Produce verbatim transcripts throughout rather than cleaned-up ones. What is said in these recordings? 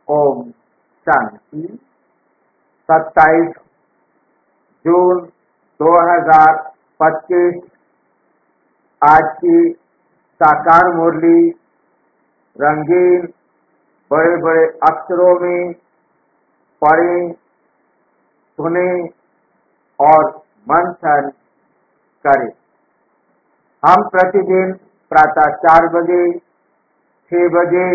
ओम शांति। सत्ताईस जून दो हज़ार पच्चीस। आज की साकार मुरली रंगीन बड़े बड़े अक्षरों में पढ़ें, सुने और मंथन करें। हम प्रतिदिन प्रातः चार बजे, छह बजे,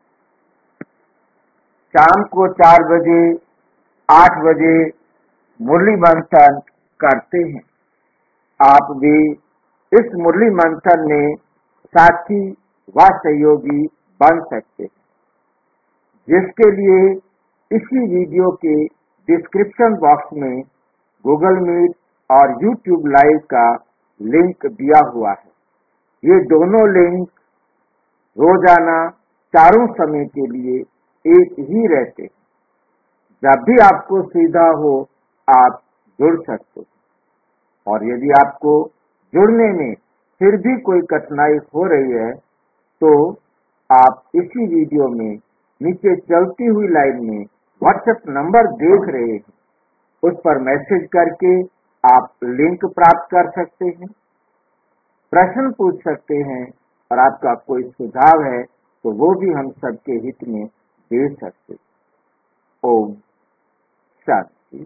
शाम को चार बजे, आठ बजे मुरली मंथन करते हैं। आप भी इस मुरली मंथन में साथी व सहयोगी बन सकते हैं, जिसके लिए इसी वीडियो के डिस्क्रिप्शन बॉक्स में गूगल मीट और यूट्यूब लाइव का लिंक दिया हुआ है। ये दोनों लिंक रोजाना चारों समय के लिए एक ही रहते हैं। जब भी आपको सुविधा हो आप जुड़ सकते हैं, और यदि आपको जुड़ने में फिर भी कोई कठिनाई हो रही है तो आप इसी वीडियो में नीचे चलती हुई लाइन में व्हाट्सएप नंबर देख रहे हैं, उस पर मैसेज करके आप लिंक प्राप्त कर सकते हैं, प्रश्न पूछ सकते हैं, और आपका कोई सुझाव है तो वो भी हम सबके हित में दे सकते हैं। ओम शांति।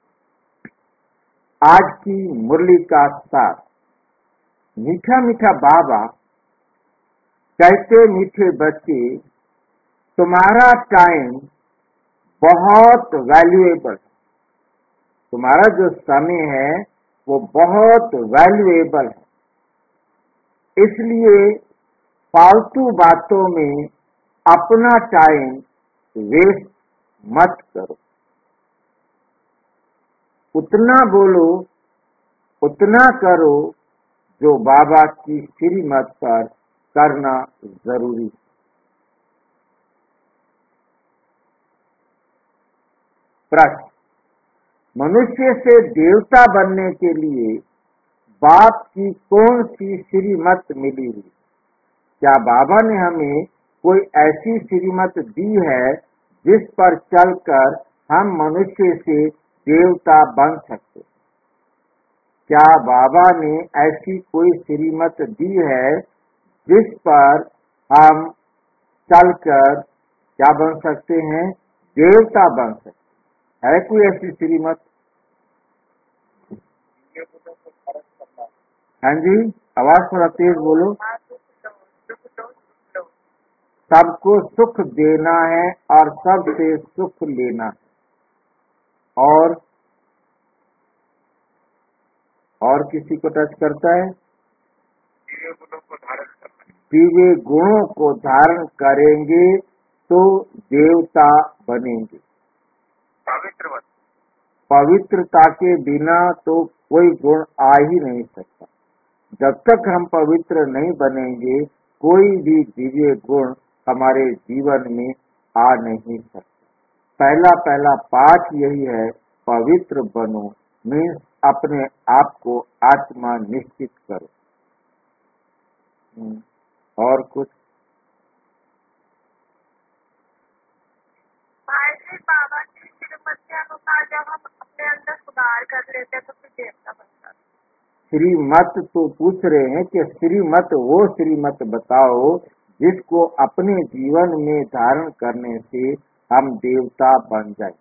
आज की मुरली का सार। मीठा मीठा बाबा कहते, मीठे बच्चे तुम्हारा टाइम बहुत वैल्यूएबल, तुम्हारा जो समय है वो बहुत वैल्यूएबल है, इसलिए फालतू बातों में अपना टाइम वेस्ट मत करो। उतना बोलो, उतना करो जो बाबा की श्रीमत पर करना जरूरी है। प्रश्न: मनुष्य से देवता बनने के लिए बाप की कौन सी श्रीमत मिली हुई? क्या बाबा ने हमें कोई ऐसी श्रीमत दी है जिस पर चलकर हम मनुष्य से देवता बन सकते? क्या बाबा ने ऐसी कोई श्रीमत दी है जिस पर हम चलकर क्या बन सकते हैं? देवता बन सकते हैं। है कोई ऐसी श्रीमत? हाँ जी, आवाज थोड़ा तेज बोलो। सबको सुख देना है और सबसे सुख लेना है। और और किसी को टच करता है? दिव्य गुणों को धारण करेंगे तो देवता बनेंगे। पवित्र पवित्रता के बिना तो कोई गुण आ ही नहीं सकता। जब तक हम पवित्र नहीं बनेंगे कोई भी दिव्य गुण हमारे जीवन में आ नहीं सकता। पहला पहला पाठ यही है, पवित्र बनो, मीन्स अपने आप को आत्मा निश्चित करो। और कुछ? बाबा की श्रीमत के अनुसार जब हम अपने अंदर सुधार कर लेते हैं तो फिर देवता बनता है। श्रीमत तो पूछ रहे हैं कि श्रीमत वो श्रीमत बताओ जिसको अपने जीवन में धारण करने से हम देवता बन जाए।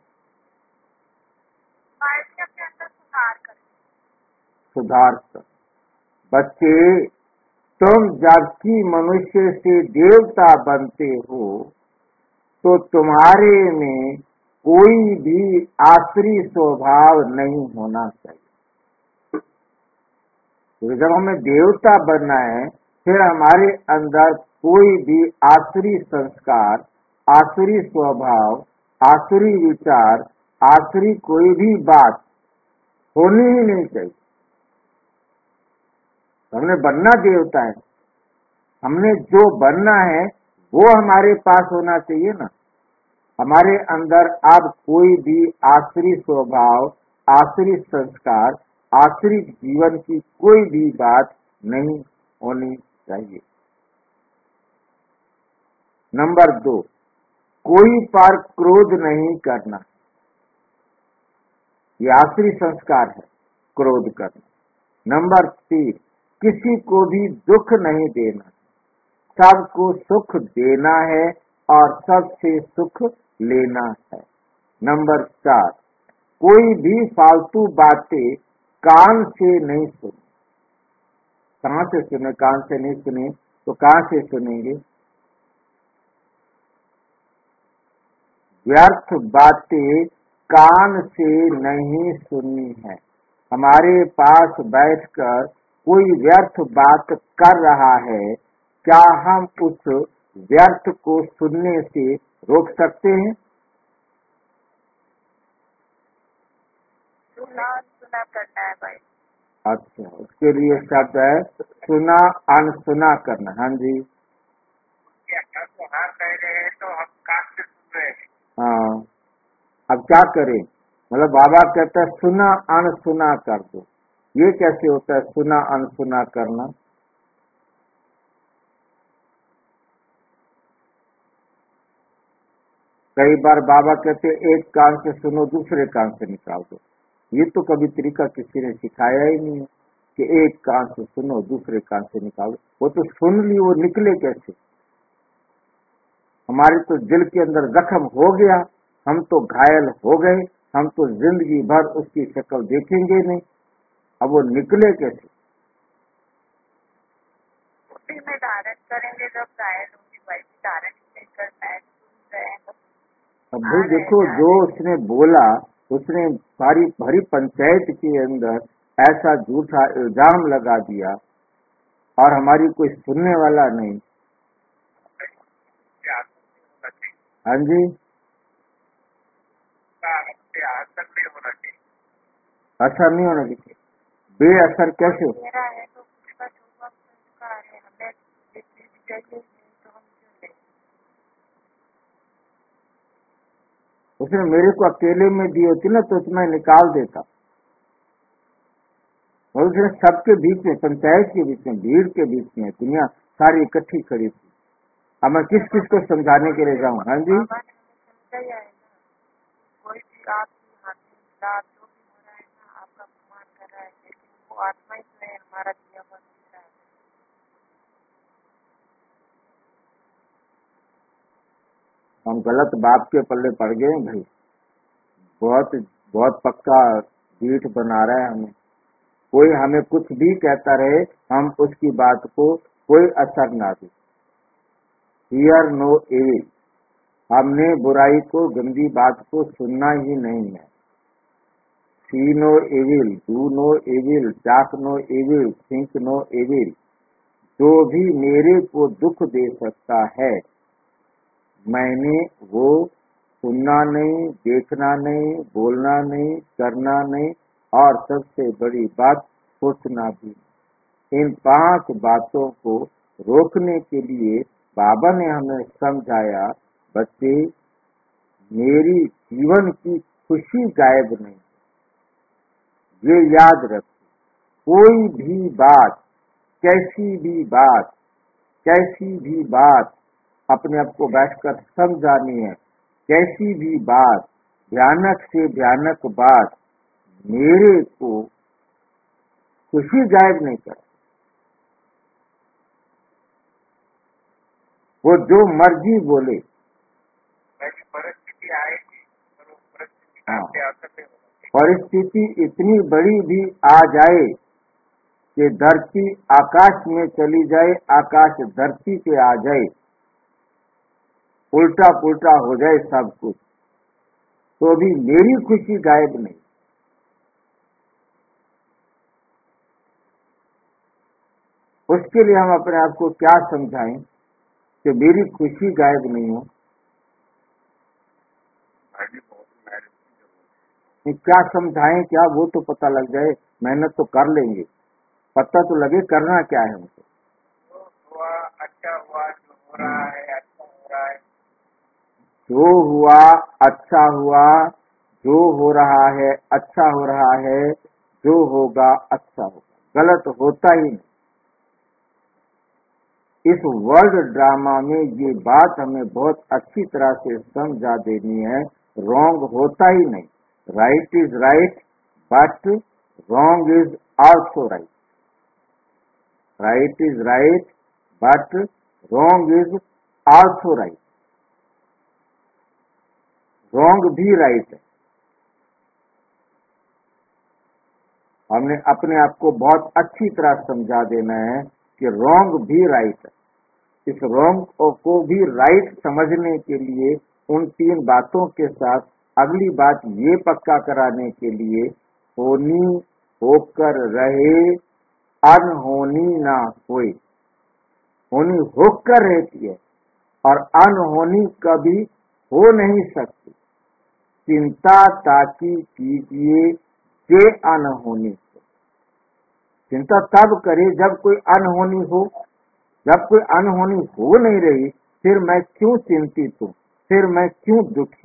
अपने अंदर सुधार करें। सुधार कर बच्चे, तुम जबकि मनुष्य से देवता बनते हो तो तुम्हारे में कोई भी आसुरी स्वभाव नहीं होना चाहिए। तो जब हमें देवता बनना है फिर हमारे अंदर कोई भी आसुरी संस्कार, आसुरी स्वभाव, आसुरी विचार, आसुरी कोई भी बात होनी ही नहीं चाहिए। हमने बनना देवता है, हमने जो बनना है वो हमारे पास होना चाहिए ना। हमारे अंदर अब कोई भी आसुरी स्वभाव, आसुरी संस्कार, आसुरी जीवन की कोई भी बात नहीं होनी चाहिए। नंबर दो, कोई पर क्रोध नहीं करना। ये आखिरी संस्कार है, क्रोध करना। नंबर तीन, किसी को भी दुख नहीं देना, सबको सुख देना है और सबसे सुख लेना है। नंबर चार, कोई भी फालतू बातें कान से नहीं सुने। कहां से सुने? कान से नहीं सुने तो कहां से सुनेंगे? व्यर्थ बातें कान से नहीं सुननी है। हमारे पास बैठकर कोई व्यर्थ बात कर रहा है, क्या हम उस व्यर्थ को सुनने से रोक सकते हैं? सुना सुना करना है भाई। अच्छा, उसके लिए शब्द है सुना अनसुना करना। हाँ जी, तो हाँ कह रहे हैं तो हम कान से सुन रहे हैं। हाँ, अब क्या करें? मतलब बाबा कहता है सुना अनसुना कर दो। ये कैसे होता है सुना अनसुना करना? कई बार बाबा कहते एक कान से सुनो दूसरे कान से निकाल दो। ये तो कभी तरीका किसी ने सिखाया ही नहीं है कि एक कान से सुनो दूसरे कान से निकालो। वो तो सुन ली, वो निकले कैसे? हमारे तो दिल के अंदर जख्म हो गया, हम तो घायल हो गए, हम तो जिंदगी भर उसकी शक्ल देखेंगे नहीं। अब वो निकले कैसे? उसी में धारण करेंगे जब घायल होंगे भाई। धारण नहीं करना है, सुन रहे हैं तो अब भाई देखो, जो उसने बोला, उसने सारी भरी पंचायत के अंदर ऐसा झूठा इल्जाम लगा दिया और हमारी कोई सुनने वाला नहीं। हाँ जी, असर नहीं होना चाहिए। बेअसर कैसे? मेरा है तो उसका जो वक्त संस्कार है, हमें जितनी भी चाहिए नहीं तो हम क्यों लें? उसने मेरे को अकेले में दी होती ना तो मैं निकाल देता। और उसने सबके बीच में, पंचायत के बीच में, भीड़ के बीच में, दुनिया सारी इकट्ठी खड़ी थी। अब मैं किस किस को समझाने के लिए जाऊँ? हाँ जी, बाबा ने हमें समझाया है ना, कोई भी आपकी हानि लाभ जो भी हो रहा है ना, आपका अपमान कर रहा है, लेकिन वो आत्मा ही तो है, हमारा दिया हुआ दूसरा है। हम गलत बाप के पल्ले पड़ गए हैं भाई। बहुत बहुत पक्का पीठ बना रहा है हमें। कोई हमें कुछ भी कहता रहे, हम उसकी बात को कोई असर ना दे। हियर नो एविल, हमने बुराई को, गंदी बात को सुनना ही नहीं है। See no evil, do no evil, talk no evil, think no evil. जो भी मेरे को दुख दे सकता है, मैंने वो सुनना नहीं, देखना नहीं, बोलना नहीं, करना नहीं और सबसे बड़ी बात सोचना भी। इन पांच बातों को रोकने के लिए बाबा ने हमें समझाया, बच्चे मेरी जीवन की खुशी गायब नहीं, ये याद रखो। कोई भी बात, कैसी भी बात, कैसी भी बात अपने आप को बैठकर समझानी है। कैसी भी बात, भयानक से भयानक बात मेरे को खुशी गायब नहीं कर। वो जो मर्जी बोले, परिस्थिति आएगी, हाँ, परिस्थिति इतनी बड़ी भी आ जाए कि धरती आकाश में चली जाए, आकाश धरती पे आ जाए, उल्टा पुल्टा हो जाए सब कुछ, तो भी मेरी खुशी गायब नहीं। उसके लिए हम अपने आप को क्या समझाएं कि मेरी खुशी गायब नहीं हो? क्या समझाएं, क्या वो तो पता लग जाए। मेहनत तो कर लेंगे, पता तो लगे करना क्या है हमको। हुआ अच्छा हुआ, जो हो रहा है अच्छा हो रहा है, जो हुआ अच्छा हुआ, जो हो रहा है अच्छा हो रहा है, जो होगा अच्छा होगा, गलत होता ही नहीं। इस वर्ल्ड ड्रामा में ये बात हमें बहुत अच्छी तरह से समझा देनी है, रॉन्ग होता ही नहीं, right is right but wrong is also right, right is right but wrong is also right, wrong भी राइट है। हमने अपने आप को बहुत अच्छी तरह समझा देना है कि रॉन्ग भी राइट है। इस रॉन्ग को भी राइट समझने के लिए उन तीन बातों के साथ अगली बात ये पक्का कराने के लिए होनी होकर रहे, अनहोनी ना होए। होनी होकर रहती है और अनहोनी कभी हो नहीं सकती। चिंता ताकि कीजिए जे अनहोनी हो। चिंता तब करे जब कोई अनहोनी हो। जब कोई अनहोनी हो नहीं रही फिर मैं क्यों चिंतित हूँ, फिर मैं क्यों दुखी।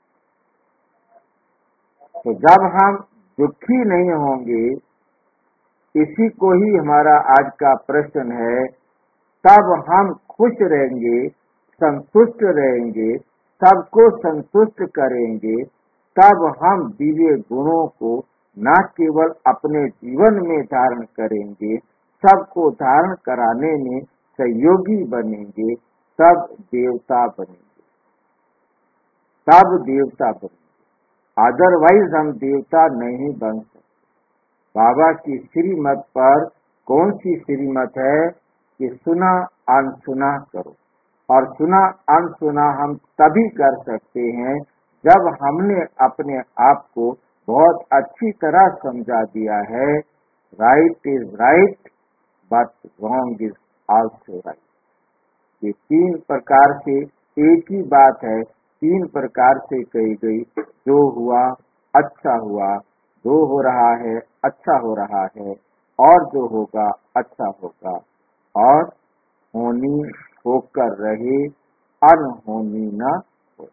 तो जब हम दुखी नहीं होंगे, इसी को ही हमारा आज का प्रश्न है, तब हम खुश रहेंगे, संतुष्ट रहेंगे, सबको संतुष्ट करेंगे, तब हम दिव्य गुणों को न केवल अपने जीवन में धारण करेंगे, सबको धारण कराने में सहयोगी बनेंगे, तब देवता बनेंगे, तब देवता बनेंगे। अदरवाइज हम देवता नहीं बन सकते। बाबा की श्रीमत पर कौन सी श्रीमत है कि सुना अनसुना करो, और सुना अनसुना हम तभी कर सकते हैं जब हमने अपने आप को बहुत अच्छी तरह समझा दिया है, right is right but wrong is also right. ये तीन प्रकार से एक ही बात है, तीन प्रकार से कही गई। जो हुआ अच्छा हुआ, जो हो रहा है अच्छा हो रहा है, और जो होगा अच्छा होगा, और होनी होकर रहे, अनहोनी न हो।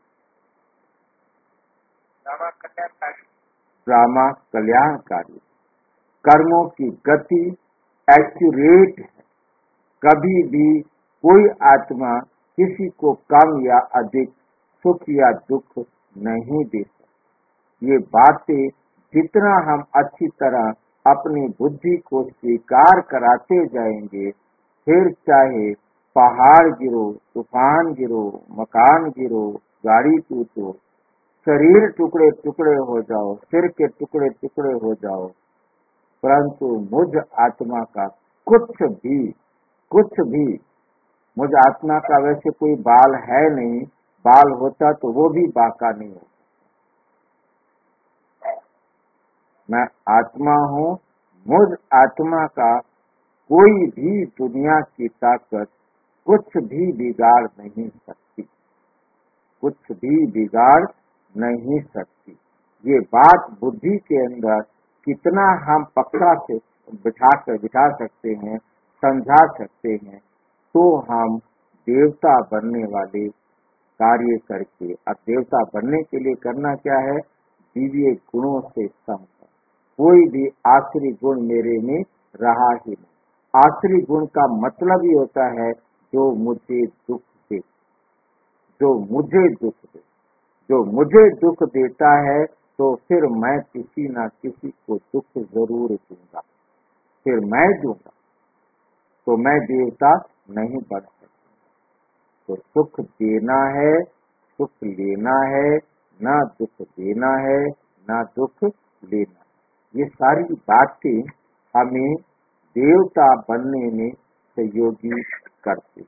ड्रामा कल्याणकारी। कर्मों की गति एक्यूरेट है। कभी भी कोई आत्मा किसी को कम या अधिक सुख या दुख नहीं दे सकती। ये बातें जितना हम अच्छी तरह अपनी बुद्धि को स्वीकार कराते जाएंगे, फिर चाहे पहाड़ गिरो, तूफान गिरो, मकान गिरो, गाड़ी टूटो, शरीर टुकड़े टुकड़े हो जाओ, सिर के टुकड़े टुकड़े हो जाओ, परंतु मुझ आत्मा का कुछ भी कुछ भी मुझ आत्मा का वैसे कोई बाल है नहीं, बाल होता तो वो भी बाका नहीं होता। मैं आत्मा हूँ, मुझ आत्मा का कोई भी दुनिया की ताकत कुछ भी बिगाड़ नहीं सकती, कुछ भी बिगाड़ नहीं सकती। ये बात बुद्धि के अंदर कितना हम पक्का से बिठा कर बिठा सकते हैं, समझा सकते हैं, तो हम देवता बनने वाले कार्य करके। अब देवता बनने के लिए करना क्या है? दिव्य गुणों से सम। कोई भी आश्री गुण मेरे में रहा ही नहीं। आश्री गुण का मतलब ही होता है जो मुझे दुख दे, जो मुझे दुख दे। जो मुझे दुख देता है तो फिर मैं किसी ना किसी को दुख जरूर दूंगा, फिर मैं दूंगा, तो मैं देवता नहीं बन सकता। तो सुख देना है, सुख लेना है, ना दुख देना है, ना दुख लेना है। ये सारी बातें हमें देवता बनने में सहयोगी करती।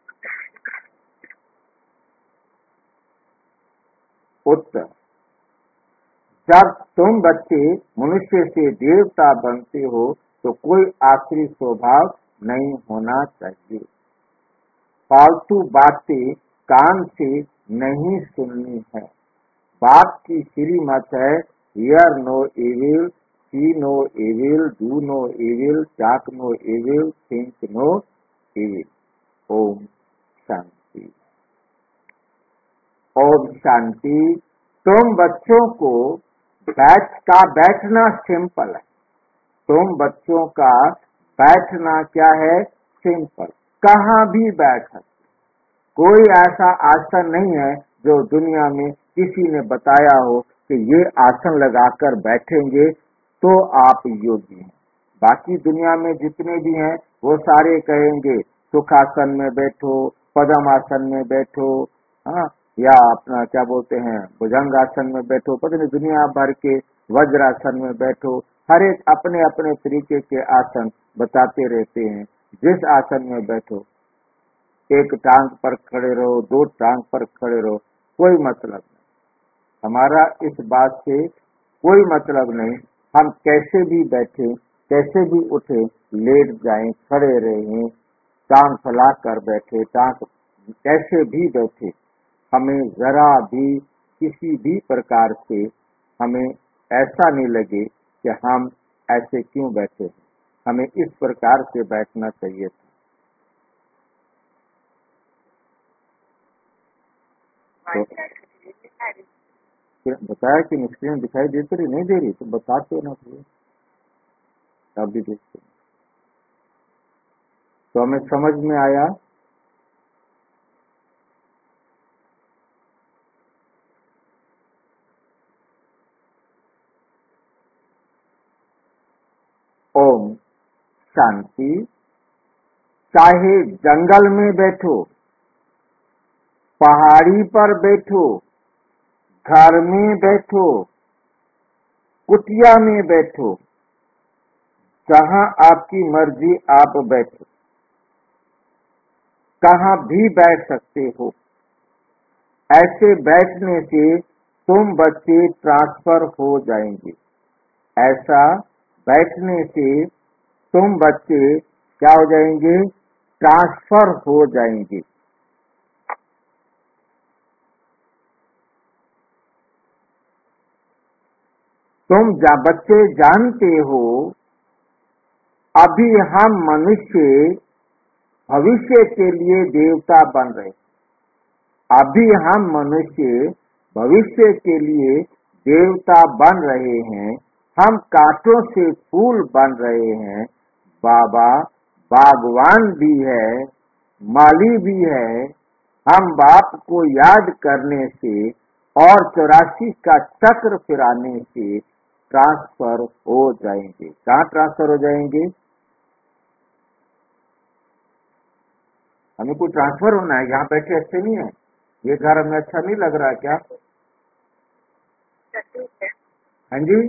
उत्तर: जब तुम बच्चे मनुष्य से देवता बनते हो तो कोई आखिरी स्वभाव नहीं होना चाहिए। फालतू बातें कान से नहीं सुननी है। बाप की श्रीमत है, hear no evil, see no evil, do no evil, talk no evil, think no evil. ओम शांति। ओम शांति। तुम बच्चों को बैठ का बैठना सिंपल है। तुम बच्चों का बैठना क्या है? सिंपल। कहाँ भी बैठ सकते। कोई ऐसा आसन नहीं है जो दुनिया में किसी ने बताया हो कि ये आसन लगाकर बैठेंगे तो आप योगी हैं। बाकी दुनिया में जितने भी हैं वो सारे कहेंगे सुखासन में बैठो, पद्मासन में बैठो, हाँ, या अपना क्या बोलते हैं भुजंगासन में बैठो, पता नहीं दुनिया भर के वज्रासन में बैठो। हर एक अपने अपने तरीके के आसन बताते रहते हैं। जिस आसन में बैठो, एक टांग पर खड़े रहो, दो टांग पर खड़े रहो, कोई मतलब नहीं। हमारा इस बात से कोई मतलब नहीं। हम कैसे भी बैठे, कैसे भी उठे, लेट जाएं, खड़े रहें, टांग फैला कर बैठे, टांग कैसे भी बैठे, हमें जरा भी किसी भी प्रकार से हमें ऐसा नहीं लगे कि हम ऐसे क्यों बैठे हैं। हमें इस प्रकार से बैठना चाहिए था। तो बताया कि स्क्रीन दिखाई देती रही, नहीं दे रही तो बताते ना फिर तब भी देखते। तो हमें समझ में आया। ओम शांति। चाहे जंगल में बैठो, पहाड़ी पर बैठो, घर में बैठो, कुटिया में बैठो, जहां आपकी मर्जी आप बैठो, कहां भी बैठ सकते हो। ऐसे बैठने से तुम बच्चे ट्रांसफर हो जाएंगे। ऐसा बैठने से तुम बच्चे क्या हो जाएंगे? ट्रांसफर हो जाएंगे। तुम जा बच्चे जानते हो, अभी हम मनुष्य भविष्य के लिए देवता बन रहे। अभी हम मनुष्य भविष्य के लिए देवता बन रहे हैं। हम कांटों से फूल बन रहे हैं। बाबा बागवान भी है, माली भी है। हम बाप को याद करने से और चौरासी का चक्र फिराने से ट्रांसफर हो जाएंगे। कहाँ ट्रांसफर हो जाएंगे? हमें कोई ट्रांसफर होना है। यहाँ बैठे अच्छे नहीं है, ये घर हमें अच्छा नहीं लग रहा है क्या? हाँ जी,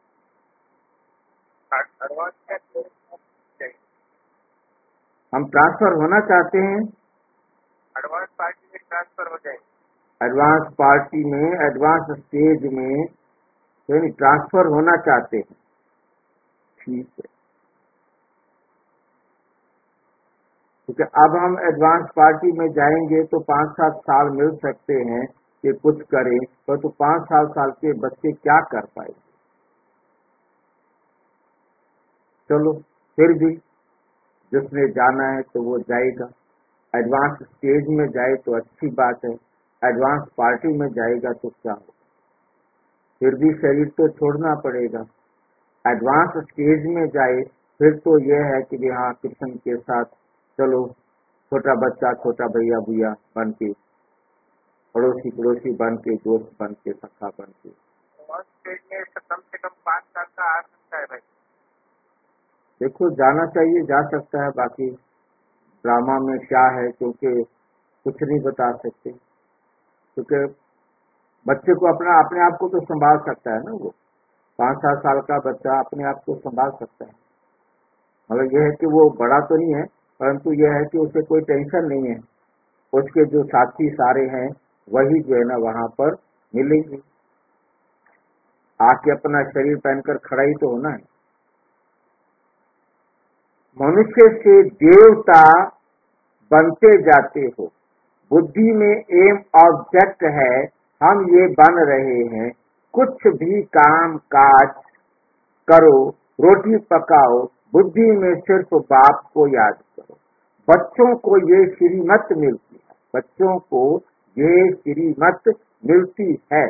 हम ट्रांसफर होना चाहते हैं। एडवांस पार्टी में ट्रांसफर हो जाए। एडवांस पार्टी में, एडवांस स्टेज में यानी ट्रांसफर होना चाहते हैं। ठीक है, क्योंकि अब हम एडवांस पार्टी में जाएंगे तो पाँच सात साल मिल सकते हैं कि कुछ करें, पर तो पाँच साल साल के बच्चे क्या कर पाएंगे। चलो फिर भी जिसने जाना है तो वो जाएगा। एडवांस स्टेज में जाए तो अच्छी बात है, एडवांस पार्टी में जाएगा तो क्या होगा? फिर भी शरीर तो छोड़ना पड़ेगा। एडवांस स्टेज में जाए फिर तो यह है कि हाँ कृष्ण के साथ चलो, छोटा बच्चा छोटा भैया भैया बन के, पड़ोसी पड़ोसी बन के, दोस्त बन के, सखा बन के। स्टेज में कम से कम पाँच साल का आ सकता है भाई। देखो जाना चाहिए, जा सकता है। बाकी ड्रामा में क्या है, क्योंकि कुछ नहीं बता सकते, क्योंकि बच्चे को अपना अपने आप को तो संभाल सकता है ना। वो पाँच सात साल का बच्चा अपने आप को संभाल सकता है। मतलब यह है कि वो बड़ा तो नहीं है, परंतु यह है कि उसे कोई टेंशन नहीं है। उसके जो साथी सारे हैं वही जो है ना वहां पर मिलेंगे। आके अपना शरीर पहनकर खड़ा ही तो होना है। मनुष्य से देवता बनते जाते हो। बुद्धि में एम ऑब्जेक्ट है, हम ये बन रहे हैं। कुछ भी काम काज करो, रोटी पकाओ, बुद्धि में सिर्फ बाप को याद करो। बच्चों को ये श्रीमत मिलती है, बच्चों को ये श्रीमत मिलती है।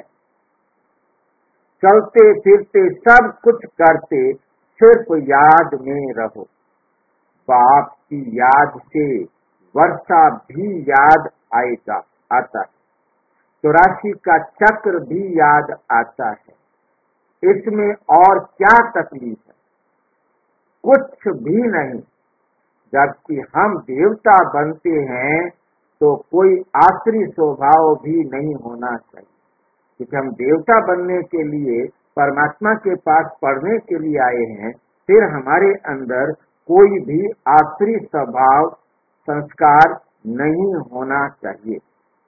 चलते फिरते सब कुछ करते सिर्फ याद में रहो। बाप की याद से वर्षा भी याद आएगा आता है, चौरासी का चक्र भी याद आता है। इसमें और क्या तकलीफ है? कुछ भी नहीं। जबकि हम देवता बनते हैं तो कोई आसुरी स्वभाव भी नहीं होना चाहिए, क्योंकि हम देवता बनने के लिए परमात्मा के पास पढ़ने के लिए आए हैं। फिर हमारे अंदर कोई भी आसुरी स्वभाव संस्कार नहीं होना चाहिए।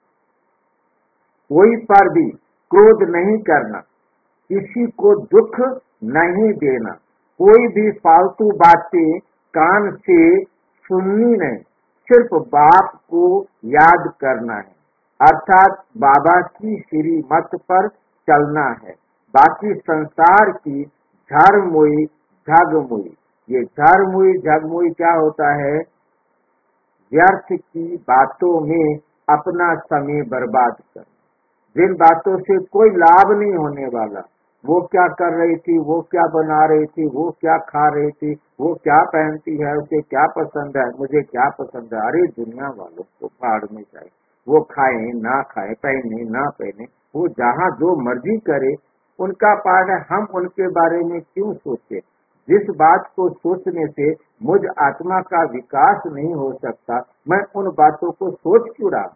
कोई पर भी क्रोध नहीं करना, किसी को दुख नहीं देना, कोई भी फालतू बातें कान से सुननी नहीं, सिर्फ बाप को याद करना है, अर्थात बाबा की श्रीमत पर चलना है। बाकी संसार की झरमुई झगमुई, ये झरमुई झगमुई क्या होता है? व्यर्थ की बातों में अपना समय बर्बाद कर, जिन बातों से कोई लाभ नहीं होने वाला। वो क्या कर रही थी, वो क्या बना रही थी, वो क्या खा रही थी, वो क्या पहनती है, उसे क्या पसंद है, मुझे क्या पसंद है। अरे दुनिया वालों को फाड़ में जाए, वो खाए ना खाए, पहने ना पहने, वो जहाँ जो मर्जी करे, उनका पाठ है। हम उनके बारे में क्यों सोचे? जिस बात को सोचने से मुझ आत्मा का विकास नहीं हो सकता, मैं उन बातों को सोच क्यों रहा?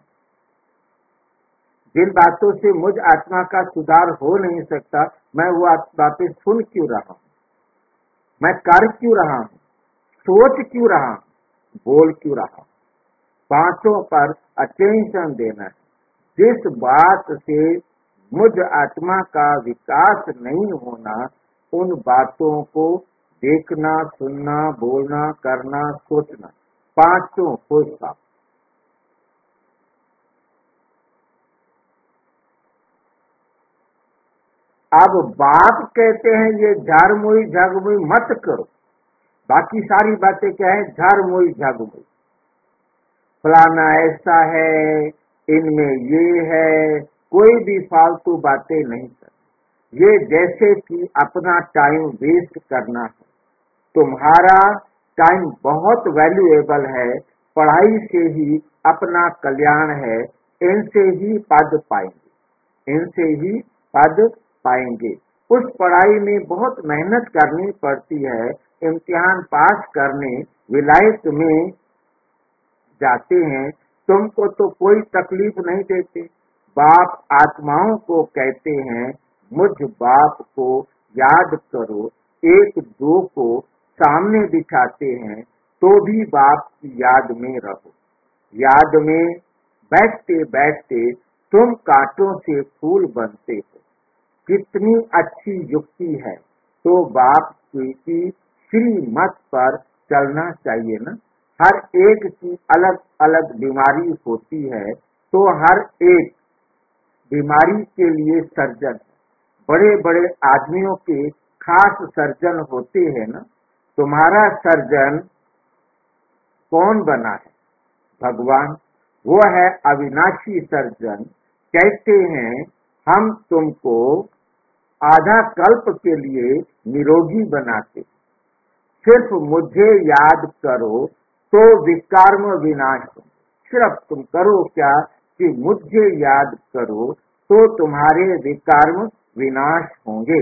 जिन बातों से मुझ आत्मा का सुधार हो नहीं सकता, मैं वो बातें सुन क्यों रहा हूँ? मैं कर क्यों रहा हूँ? सोच क्यों रहा हूँ? बोल क्यों रहा हूँ? पांचों पर अटेंशन देना है। जिस बात से मुझ आत्मा का विकास नहीं होना, उन बातों को देखना, सुनना, बोलना, करना, सोचना, पांचों को साफ। अब बाप कहते हैं ये झारमुई झगमुई मत करो। बाकी सारी बातें क्या है? झारमुई झगमुई, फलाना ऐसा है, इनमें ये है, कोई भी फालतू बातें नहीं कर। ये जैसे कि अपना टाइम वेस्ट करना है। तुम्हारा टाइम बहुत वैल्यूएबल है, पढ़ाई से ही अपना कल्याण है, इनसे ही पद पाएंगे, इनसे ही पद पाएंगे। उस पढ़ाई में बहुत मेहनत करनी पड़ती है। इम्तिहान पास करने विलायत में जाते हैं, तुमको तो कोई तकलीफ नहीं देते। बाप आत्माओं को कहते हैं मुझ बाप को याद करो। एक दो को सामने बिठाते हैं तो भी बाप की याद में रहो। याद में बैठते बैठते तुम कांटों से फूल बनते हो। कितनी अच्छी युक्ति है। तो बाप की श्रीमत पर चलना चाहिए ना। हर एक की अलग अलग बीमारी होती है, तो हर एक बीमारी के लिए सर्जन, बड़े बड़े आदमियों के खास सर्जन होते हैं ना। तुम्हारा सर्जन कौन बना है? भगवान। वो है अविनाशी सर्जन। कहते हैं हम तुमको आधा कल्प के लिए निरोगी बनाते, सिर्फ मुझे याद करो तो विकर्म विनाश हो। सिर्फ तुम करो क्या कि मुझे याद करो तो तुम्हारे विकर्म विनाश होंगे।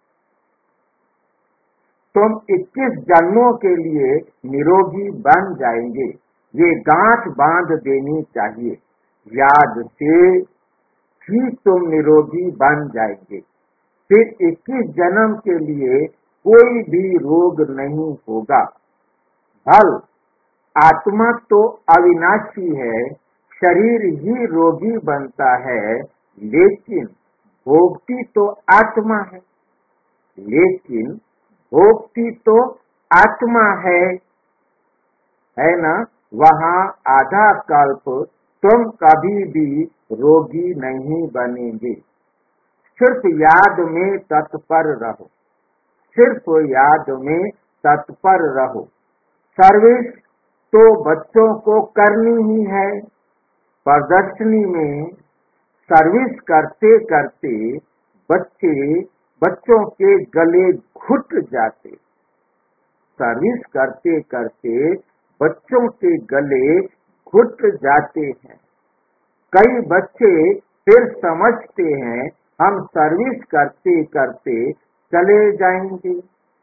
तुम इक्कीस जन्मों के लिए निरोगी बन जाएंगे। ये गांठ बांध देनी चाहिए। याद से ही तुम निरोगी बन जाएंगे। फिर इक्कीस जन्म के लिए कोई भी रोग नहीं होगा। भल आत्मा तो अविनाशी है, शरीर ही रोगी बनता है, लेकिन भोगती तो आत्मा है। लेकिन भोगती तो आत्मा है, है ना। वहाँ आधा कल्प तुम कभी भी रोगी नहीं बनेंगे। सिर्फ याद में तत्पर रहो, सिर्फ याद में तत्पर रहो। सर्विस तो बच्चों को करनी ही है। प्रदर्शनी में सर्विस करते करते बच्चे बच्चों के गले घुट जाते। सर्विस करते करते बच्चों के गले छूट जाते हैं। कई बच्चे फिर समझते हैं हम सर्विस करते करते चले जाएंगे,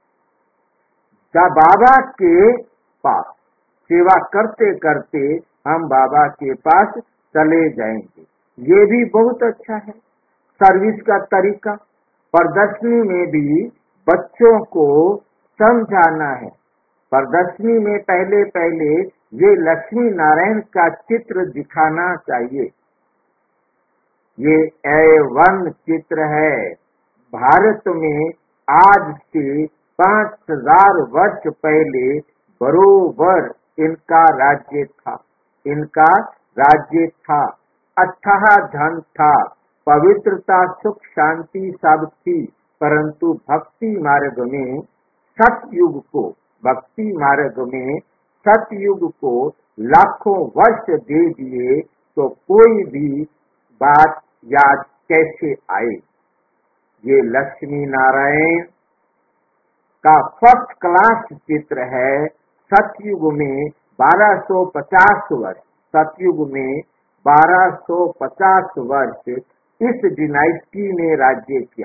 बाबा के पास सेवा करते करते हम बाबा के पास चले जाएंगे। ये भी बहुत अच्छा है सर्विस का तरीका। प्रदर्शनी में भी बच्चों को समझाना है। प्रदर्शनी में पहले पहले ये लक्ष्मी नारायण का चित्र दिखाना चाहिए। ये ए वन चित्र है। भारत में आज से पांच हजार वर्ष पहले बरोबर इनका राज्य था। इनका राज्य था, अथाह धन था, पवित्रता, सुख, शांति सब थी। परंतु भक्ति मार्ग में सतयुग को भक्ति मार्ग में सतयुग को लाखों वर्ष दे दिए तो कोई भी बात याद कैसे आए। ये लक्ष्मी नारायण का फर्स्ट क्लास चित्र है। सतयुग में बारह सौ पचास वर्ष सतयुग में बारह सौ पचास वर्ष इस डिनाइस्टी ने राज्य किया।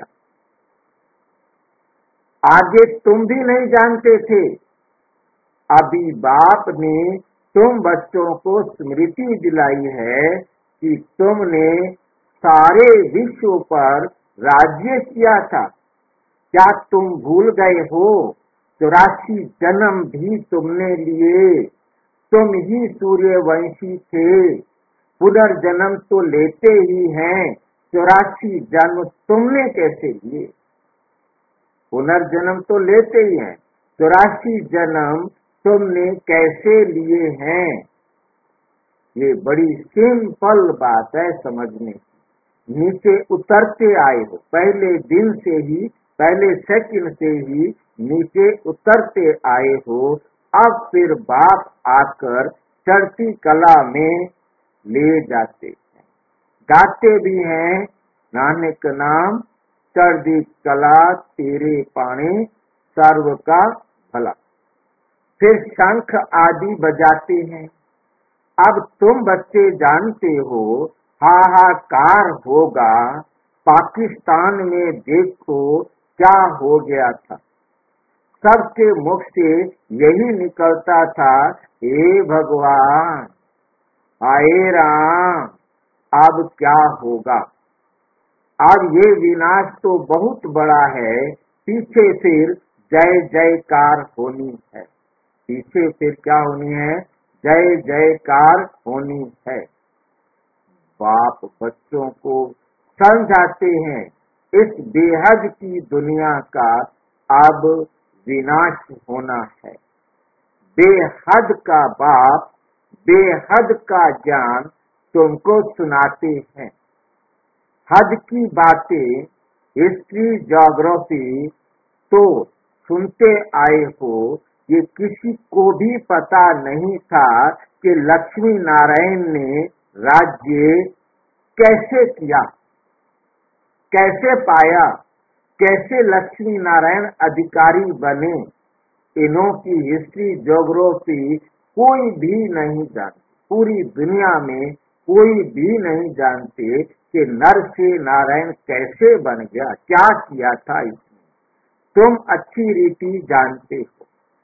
आगे तुम भी नहीं जानते थे। अभी बाप ने तुम बच्चों को स्मृति दिलाई है कि तुमने सारे विश्व पर राज्य किया था। क्या तुम भूल गए हो? चौरासी जन्म भी तुमने लिए। तुम ही सूर्यवंशी थे। पुनर्जन्म तो लेते ही हैं। चौरासी जन्म तुमने कैसे लिए? पुनर्जन्म तो लेते ही हैं। चौरासी जन्म तुमने कैसे लिए हैं? ये बड़ी सिंपल बात है समझने की। नीचे उतरते आए हो, पहले दिन से ही पहले सेकंड से ही नीचे उतरते आए हो। अब फिर बाप आकर चढ़ती कला में ले जाते हैं। गाते भी हैं नानक नाम चढ़ती कला तेरे पाने सर्व का भला। फिर शंख आदि बजाते हैं। अब तुम बच्चे जानते हो हाहाकार होगा। पाकिस्तान में देखो क्या हो गया था। सबके मुख से यही निकलता था, हे भगवान, हाय राम, अब क्या होगा। अब ये विनाश तो बहुत बड़ा है। पीछे फिर जय जयकार होनी है। पीछे फिर क्या होनी है? जय जयकार होनी है। बाप बच्चों को समझाते हैं इस बेहद की दुनिया का अब विनाश होना है। बेहद का बाप बेहद का ज्ञान तुमको सुनाते हैं। हद की बातें हिस्ट्री ज्योग्राफी तो सुनते आए हो। ये किसी को भी पता नहीं था कि लक्ष्मी नारायण ने राज्य कैसे किया, कैसे पाया, कैसे लक्ष्मी नारायण अधिकारी बने। इन्हों की हिस्ट्री ज्योग्राफी कोई भी नहीं जानती। पूरी दुनिया में कोई भी नहीं जानते कि नर से नारायण कैसे बन गया, क्या किया था इसने। तुम अच्छी रीति जानते हो।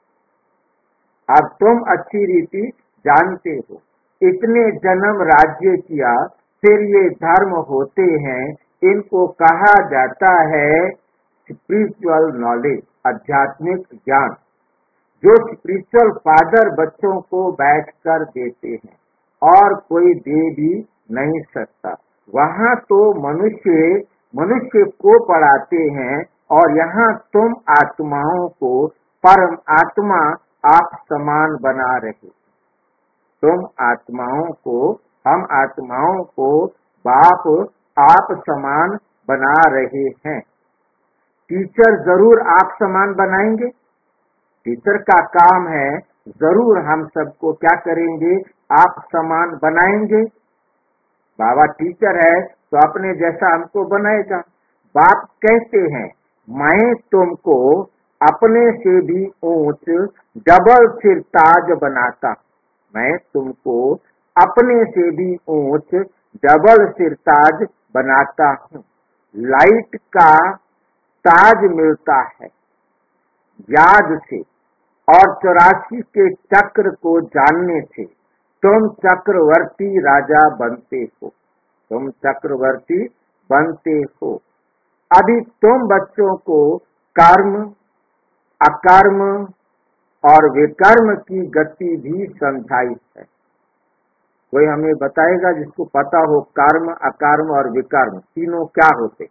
अब तुम अच्छी रीति जानते हो। इतने जन्म राज्य किया, फिर ये धर्म होते हैं। इनको कहा जाता है स्पिरिचुअल नॉलेज, आध्यात्मिक ज्ञान, जो स्पिरिचुअल फादर बच्चों को बैठ कर देते हैं और कोई दे भी नहीं सकता। वहाँ तो मनुष्य मनुष्य को पढ़ाते हैं और यहाँ तुम आत्माओं को परम आत्मा आप समान बना रहे। तुम आत्माओं को, हम आत्माओं को बाप आप समान बना रहे हैं। टीचर जरूर आप समान बनाएंगे। टीचर का काम है जरूर हम सबको क्या करेंगे, आप समान बनाएंगे। बाबा टीचर है तो अपने जैसा हमको बनाएगा। बाप कहते हैं मैं तुमको अपने से भी ऊंच डबल सिर ताज बनाता। मैं तुमको अपने से भी ऊंच डबल सिरताज बनाता हूँ। लाइट का ताज मिलता है याद से और चौरासी के चक्र को जानने से तुम चक्रवर्ती राजा बनते हो, तुम चक्रवर्ती बनते हो। अभी तुम बच्चों को कर्म, अकर्म और विकर्म की गति भी समझाई है। कोई हमें बताएगा जिसको पता हो कर्म, अकर्म और विकर्म तीनों क्या होते,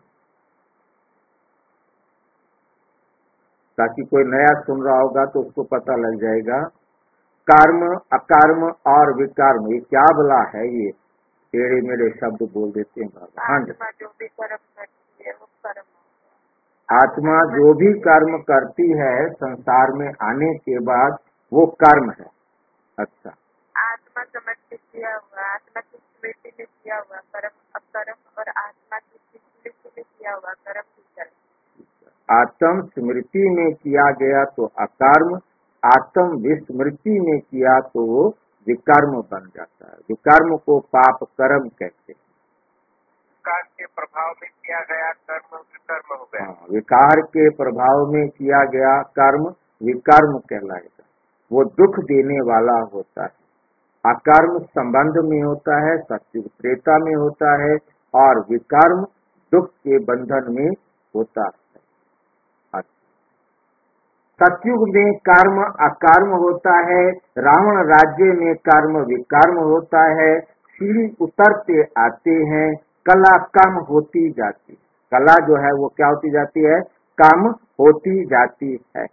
ताकि कोई नया सुन रहा होगा तो उसको पता लग जाएगा। कर्म, अकर्म और विकर्म ये क्या भला है? ये टेढ़े मेढ़े शब्द बोल देते हैं बाबा। हाँ जी, आत्मा जो भी कर्म करती है वो कर्म होगा। आत्मा जो भी कर्म करती है संसार में आने के बाद वो कर्म है। अच्छा, आत्मा समझ के किया हुआ, आत्मा की स्मृति में किया हुआ कर्म अकर्म, और आत्मा की स्मृति में किया हुआ कर्म विकर्म। आत्म स्मृति में किया गया तो अकर्म, आत्म विस्मृति में किया तो विकर्म बन जाता है। विकर्म को पाप कर्म कहते हैं। विकार के प्रभाव में किया गया कर्म विकर्म हो गया। हाँ, विकार के प्रभाव में किया गया कर्म विकर्म कहलाएगा। वो दुख देने वाला होता है। अकर्म संबंध में होता है, सत्युग त्रेता में होता है, और विकर्म दुख के बंधन में होता है। सत्युग में कर्म अकर्म होता है, रावण राज्य में कर्म विकर्म होता है। सीढ़ी उतरते आते हैं, कला कम होती जाती है। कला जो है वो क्या होती जाती है? कम होती जाती है।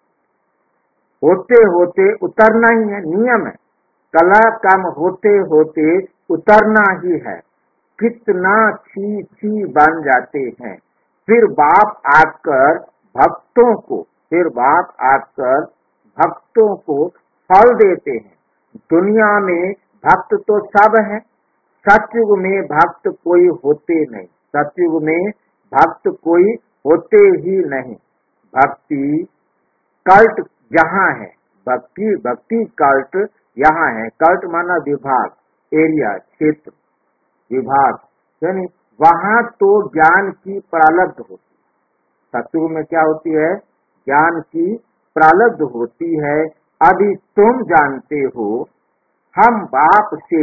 होते होते उतरना ही है, नियम है। कला कम होते होते उतरना ही है। कितना छी छी बन जाते हैं। फिर बाप आकर भक्तों को फिर बाप आकर भक्तों को फल देते हैं। दुनिया में भक्त तो सब है, सतयुग में भक्त कोई होते नहीं। सतयुग में भक्त कोई होते ही नहीं। भक्ति कल्ट यहाँ है, भक्ति भक्ति कल्ट यहाँ है। कल्ट माना विभाग, एरिया, क्षेत्र, विभाग, यानी वहाँ तो ज्ञान की प्रारब्ध होती है। सतयुग में क्या होती है? ज्ञान की प्रारब्ध होती है। अभी तुम जानते हो हम बाप से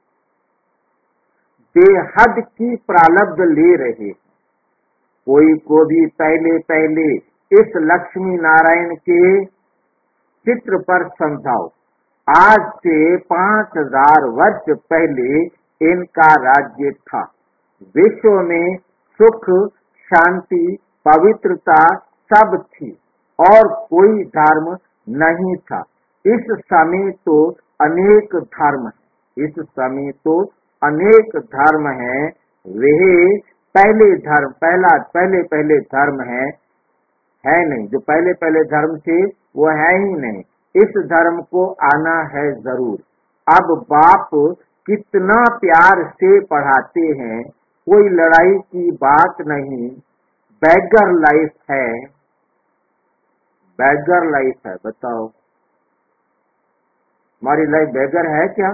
बेहद की प्रारब्ध ले रहे हैं। कोई को भी पहले पहले इस लक्ष्मी नारायण के चित्र पर समझाओ। आज से पांच हजार वर्ष पहले इनका राज्य था। विश्व में सुख, शांति, पवित्रता सब थी और कोई धर्म नहीं था। इस समय तो अनेक धर्म है। इस समय तो अनेक धर्म है। वे पहले धर्म पहला पहले पहले धर्म है है नहीं। जो पहले पहले धर्म थे वो है ही नहीं। इस धर्म को आना है जरूर। अब बाप कितना प्यार से पढ़ाते हैं। कोई लड़ाई की बात नहीं। बैगर लाइफ है, बैगर लाइफ है। बताओ हमारी लाइफ बैगर है क्या?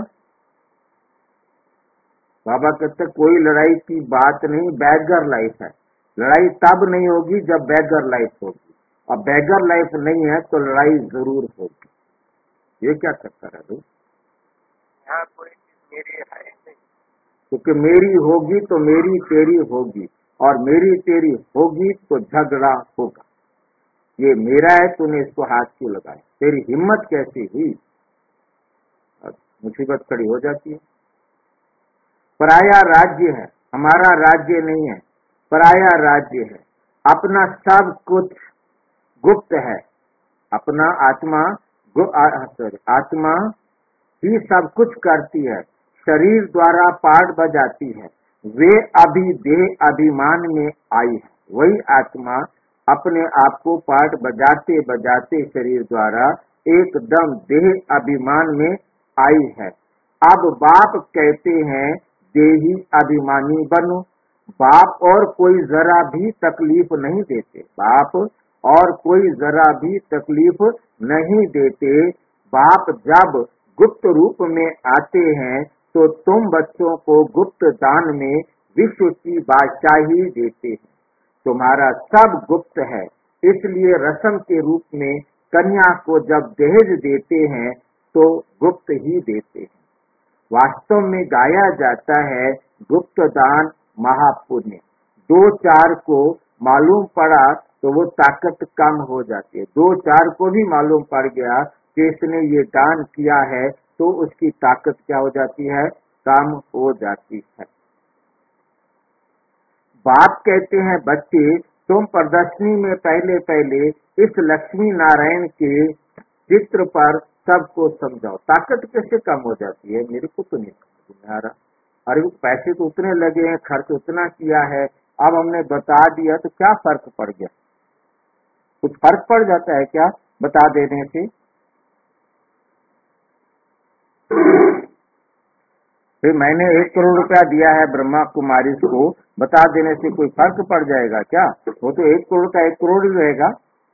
बाबा कहते कोई लड़ाई की बात नहीं, बैगर लाइफ है। लड़ाई तब नहीं होगी जब बैगर लाइफ होगी, और बैगर लाइफ नहीं है तो लड़ाई जरूर होगी। ये क्या चक्कर है भाई? यहाँ कोई चीज मेरी है नहीं, क्योंकि मेरी होगी तो मेरी तेरी होगी, और मेरी तेरी होगी तो झगड़ा होगा। ये मेरा है, तूने इसको हाथ क्यों लगाया? तेरी हिम्मत कैसी हुई? मुसीबत खड़ी हो जाती है। पराया राज्य है, हमारा राज्य नहीं है, पराया राज्य है। अपना सब कुछ गुप्त है। अपना आत्मा सॉरी आत्मा ही सब कुछ करती है, शरीर द्वारा पाठ बजाती है। वे अभी देह अभिमान में आई है। वही आत्मा अपने आप को पाठ बजाते बजाते शरीर द्वारा एकदम देह अभिमान में आई है। अब बाप कहते हैं देही अभिमानी बनो। बाप और कोई जरा भी तकलीफ नहीं देते। बाप और कोई जरा भी तकलीफ नहीं देते। बाप जब गुप्त रूप में आते हैं तो तुम बच्चों को गुप्त दान में विश्व की बादशाही देते हैं। तुम्हारा सब गुप्त है, इसलिए रस्म के रूप में कन्या को जब दहेज देते हैं तो गुप्त ही देते हैं। वास्तव में गाया जाता है, गुप्त दान महापुण्य। दो चार को मालूम पड़ा तो वो ताकत कम हो जाती है। दो चार को भी मालूम पड़ गया कि इसने ये दान किया है तो उसकी ताकत क्या हो जाती है, कम हो जाती है। बाप कहते हैं, बच्चे तुम प्रदर्शनी में पहले पहले इस लक्ष्मी नारायण के चित्र पर सबको समझाओ। ताकत कैसे कम हो जाती है, मेरे को तो नहीं समझ में आ रहा। अरे वो पैसे तो उतने लगे हैं, खर्च उतना किया है, अब हमने बता दिया तो क्या फर्क पड़ गया? कुछ फर्क पड़ जाता है क्या बता देने से? फिर मैंने एक करोड़ रुपया दिया है ब्रह्मा कुमारी को, बता देने से कोई फर्क पड़ जाएगा क्या? वो तो एक करोड़ का एक करोड़ ही रहेगा।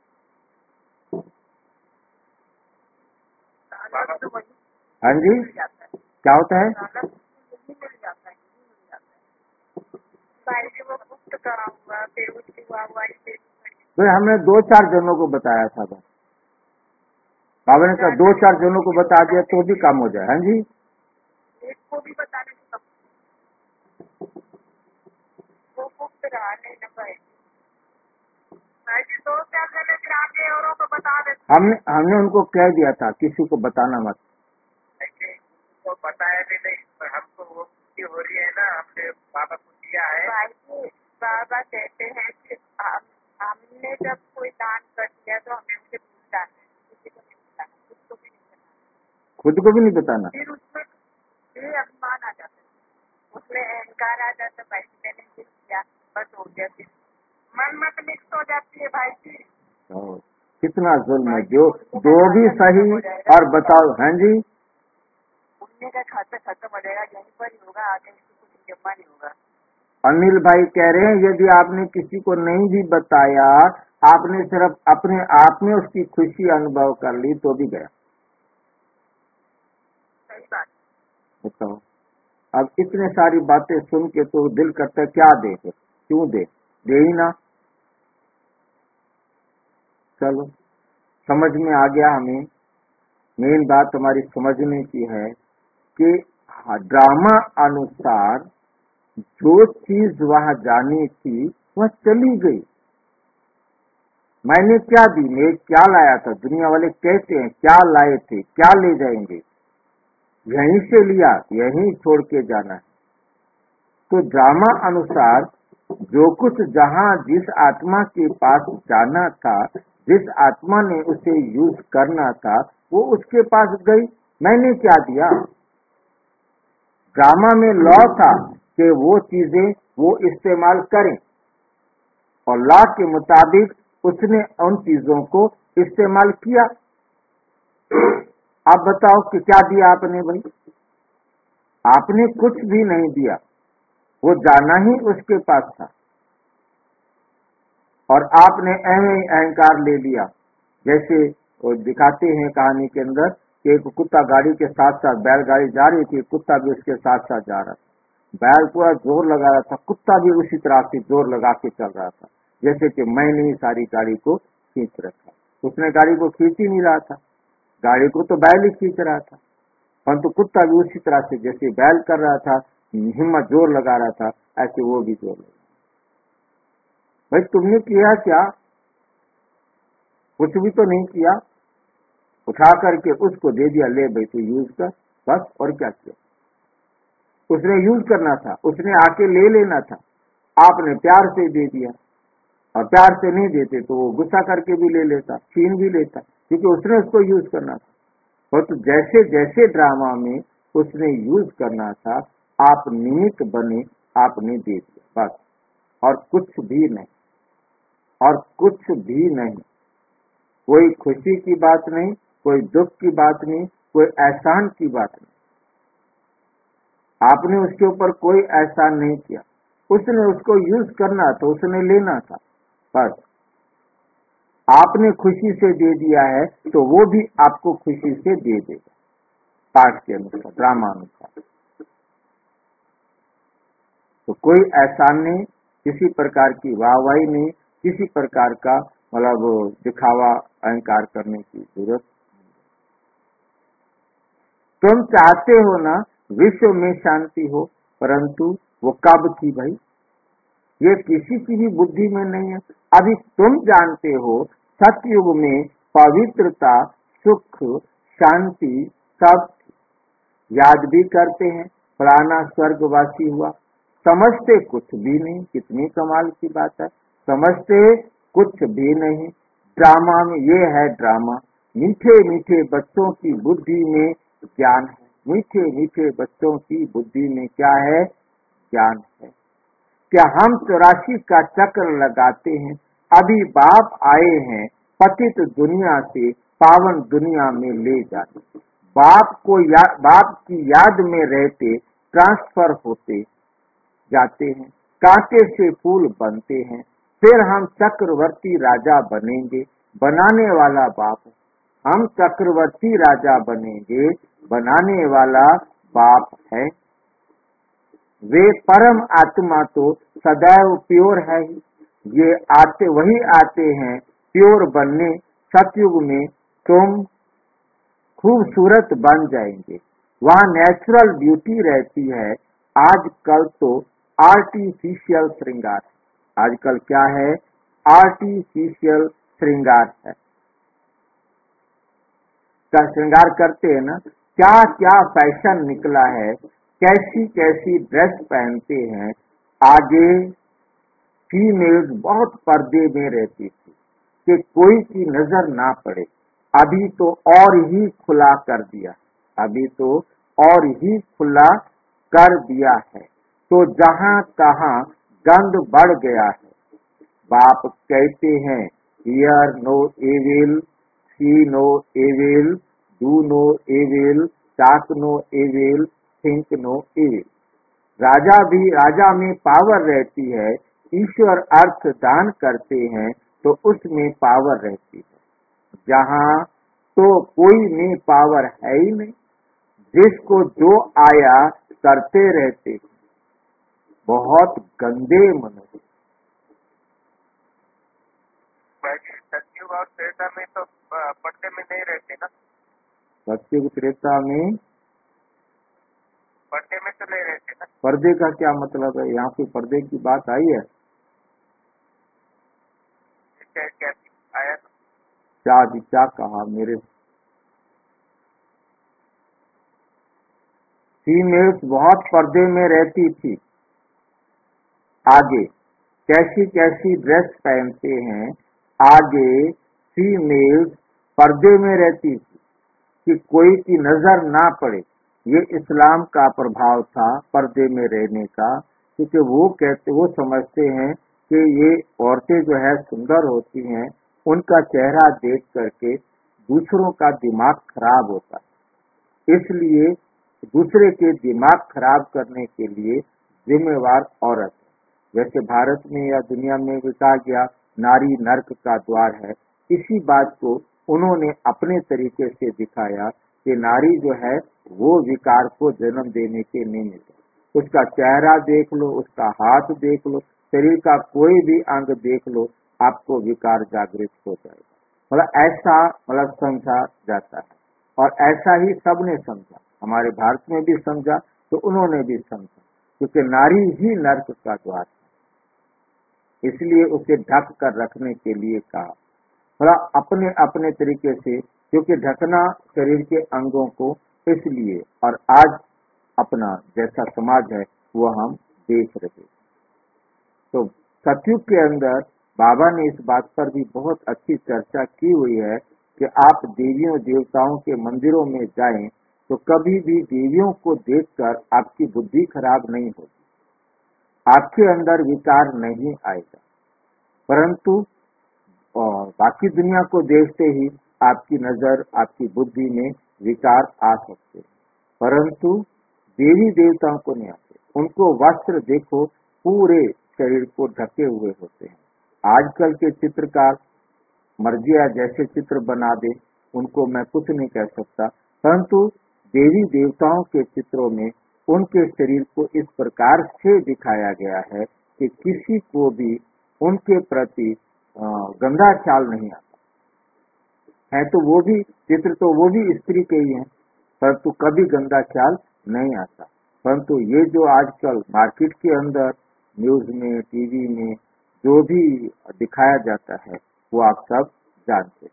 हाँ जी, क्या होता है? तो हमने दो चार जनों को बताया था, बाबा ने कहा दो चार जनों को बता दिया तो भी काम हो जाए। हाँ जी, एक को भी बताने की वो गुप्त रहा नहीं ना भाई। दो चार जने फिर आगे औरों को बता देते। हमने हमने उनको कह दिया था किसी को बताना मत। तो बताया भी नहीं, पर हमको वो खुशी हो रही है ना, हमने बाबा को दिया है। भाई बाबा कहते हैं कि हम, हमने जब कोई दान कर दिया तो हमें उसे भूलना है, किसी को नहीं बताना, खुद को भी नहीं बताना। खुद को भी नहीं बताना। फिर उसमें ये अभिमान आ जाता है, उसमें अहंकार आ जाता है, भाई मैंने ये किया बस हो गया। फिर मन मत मिक्स हो जाती है भाई जी। कितना जुल्म है, जो दो भी सही और बताओ। हाँ जी, पुण्य का खाता खत्म हो जाएगा, यहीं पर ही होगा, आगे कुछ जमा नहीं होगा। अनिल भाई कह रहे हैं, यदि आपने किसी को नहीं भी बताया, आपने सिर्फ अपने आप में उसकी खुशी अनुभव कर ली तो भी गया। सही बात। बताओ, अब इतने सारी बातें सुन के तो दिल करता है क्या दे, क्यों दे, दे ही ना। चलो समझ में आ गया हमें। मेन बात हमारी समझने की है कि ड्रामा अनुसार जो चीज वहां जानी थी वह चली गई। मैंने क्या दी, मैं क्या लाया था, दुनिया वाले कहते हैं क्या लाए थे, क्या ले जाएंगे, यहीं से लिया, यहीं छोड़ के जाना है। तो ड्रामा अनुसार जो कुछ जहां जिस आत्मा के पास जाना था, जिस आत्मा ने उसे यूज करना था, वो उसके पास गई। मैंने क्या दिया? ड्रामा में लॉ था कि वो चीजें वो इस्तेमाल करें, और लॉ के मुताबिक उसने उन चीजों को इस्तेमाल किया। आप बताओ कि क्या दिया आपने? भाई आपने कुछ भी नहीं दिया, वो जाना ही उसके पास था, और आपने अहंकार ले लिया। जैसे वो दिखाते हैं कहानी के अंदर कि एक कुत्ता गाड़ी के साथ साथ, बैलगाड़ी जा रही थी, कुत्ता भी उसके साथ साथ जा रहा था। बैल पूरा जोर लगा रहा था, कुत्ता भी उसी तरह से जोर लगा के चल रहा था, जैसे कि मैंने ही सारी गाड़ी को खींच रखा। उसने गाड़ी को खींच ही नहीं रहा था, गाड़ी को तो बैल ही खींच रहा था, परंतु कुत्ता भी उसी तरह से जैसे बैल कर रहा था, हिम्मत जोर लगा रहा था, ऐसे वो भी जोर लगा। भाई तुमने किया क्या? कुछ भी तो नहीं किया। उठा करके उसको दे दिया, ले भाई तू यूज कर, बस। और क्या किया? उसने यूज करना था, उसने आके ले लेना था, आपने प्यार से दे दिया। और प्यार से नहीं देते तो वो गुस्सा करके भी ले लेता, छीन भी लेता, क्योंकि उसने उसको यूज करना था। और तो जैसे जैसे ड्रामा में उसने यूज करना था, आप निमित्त बने, आपने दे दिया, बस। और कुछ भी नहीं, और कुछ भी नहीं। कोई खुशी की बात नहीं, कोई दुख की बात नहीं, कोई एहसान की बात नहीं। आपने उसके ऊपर कोई एहसान नहीं किया। उसने उसको यूज करना था, उसने लेना था, बस। आपने खुशी से दे दिया है तो वो भी आपको खुशी से दे देगा, पाठ के अनुसार, ड्रामा अनुसार। तो कोई एहसान नहीं, किसी प्रकार की वाहवाही नहीं, किसी प्रकार का मतलब दिखावा अहंकार करने की जरूरत। तुम चाहते हो ना विश्व में शांति हो, परंतु वो कब थी भाई? ये किसी की भी बुद्धि में नहीं है। अभी तुम जानते हो सतयुग में पवित्रता, सुख, शांति सब याद भी करते हैं, फलाना स्वर्गवासी हुआ, समझते कुछ भी नहीं। कितनी कमाल की बात है, समझते कुछ भी नहीं। ड्रामा में ये है ड्रामा, मीठे मीठे बच्चों की बुद्धि में ज्ञान है, मीठे मीठे बच्चों की बुद्धि में क्या है? ज्ञान है। क्या हम चौरासी का चक्र लगाते हैं? अभी बाप आए हैं पतित दुनिया से पावन दुनिया में ले जाते, बाप को या, बाप की याद में रहते ट्रांसफर होते जाते हैं, कांटे से फूल बनते हैं, फिर हम चक्रवर्ती राजा बनेंगे। बनाने वाला बाप, हम चक्रवर्ती राजा बनेंगे, बनाने वाला बाप है। वे परम आत्मा तो सदैव प्योर है ही, ये आते वही आते हैं प्योर बनने। सतयुग में तुम खूबसूरत बन जाएंगे, वहाँ नेचुरल ब्यूटी रहती है। आजकल तो आर्टिफिशियल श्रृंगार, आजकल क्या है? आर्टिफिशियल श्रृंगार है, का श्रृंगार करते हैं ना, क्या क्या फैशन निकला है, कैसी कैसी ड्रेस पहनते हैं। आगे फीमेल्स बहुत पर्दे में रहती थी कि कोई की नजर ना पड़े, अभी तो और ही खुला कर दिया, अभी तो और ही खुला कर दिया है। तो जहां तहां गंद बढ़ गया है। बाप कहते हैं hear no evil, see no evil, do no evil, talk no evil, think no evil. राजा भी, राजा में पावर रहती है, ईश्वर अर्थ दान करते हैं तो उसमें पावर रहती है। जहां तो कोई में पावर है ही नहीं, जिसको जो आया करते रहते हैं। बहुत गंदे मनुष्य। सतयुग और त्रेता में तो पर्दे में नहीं रहते ना? सतयुग त्रेता में पर्दे में तो नहीं रहते ना? पर्दे का क्या मतलब है? यहाँ पे पर्दे की बात आई है? क्या क्या आया? क्या जी क्या कहा मेरे? फीमेल्स बहुत पर्दे में रहती थी। आगे कैसी कैसी ड्रेस पहनते हैं। आगे फीमेल्स पर्दे में रहती थी कि कोई की नजर ना पड़े। ये इस्लाम का प्रभाव था पर्दे में रहने का, क्योंकि वो कहते वो समझते हैं कि ये औरतें जो है सुंदर होती हैं, उनका चेहरा देख करके दूसरों का दिमाग खराब होता है, इसलिए दूसरे के दिमाग खराब करने के लिए जिम्मेवार औरत है। वैसे भारत में या दुनिया में भी कहा गया नारी नरक का द्वार है। इसी बात को उन्होंने अपने तरीके से दिखाया कि नारी जो है वो विकार को जन्म देने के निमित्त, उसका चेहरा देख लो, उसका हाथ देख लो, शरीर का कोई भी अंग देख लो, आपको विकार जागृत हो जाएगा। मतलब ऐसा मतलब समझा जाता है, और ऐसा ही सबने समझा, हमारे भारत में भी समझा तो उन्होंने भी समझा, क्योंकि नारी ही नरक का द्वार है, इसलिए उसे ढक कर रखने के लिए कहा। मतलब अपने अपने तरीके से, क्योंकि ढकना शरीर के अंगों को, इसलिए। और आज अपना जैसा समाज है वो हम देख रहे। तो सतयुग के अंदर बाबा ने इस बात पर भी बहुत अच्छी चर्चा की हुई है कि आप देवियों देवताओं के मंदिरों में जाएं तो कभी भी देवियों को देखकर आपकी बुद्धि खराब नहीं होगी, आपके अंदर विकार नहीं आएगा। परंतु और बाकी दुनिया को देखते ही आपकी नजर, आपकी बुद्धि में विकार आ सकते हैं, परंतु देवी देवताओं को नहीं आते। उनको वस्त्र देखो पूरे शरीर को ढके हुए होते हैं। आजकल के चित्रकार मर्जिया जैसे चित्र बना दे, उनको मैं कुछ नहीं कह सकता, परंतु देवी देवताओं के चित्रों में उनके शरीर को इस प्रकार से दिखाया गया है कि किसी को भी उनके प्रति गंदा ख्याल नहीं आता है। तो वो भी चित्र तो वो भी स्त्री के ही हैं, परंतु कभी गंदा ख्याल नहीं आता। परंतु ये जो आजकल मार्केट के अंदर न्यूज में, टीवी में जो भी दिखाया जाता है वो आप सब जानते हैं।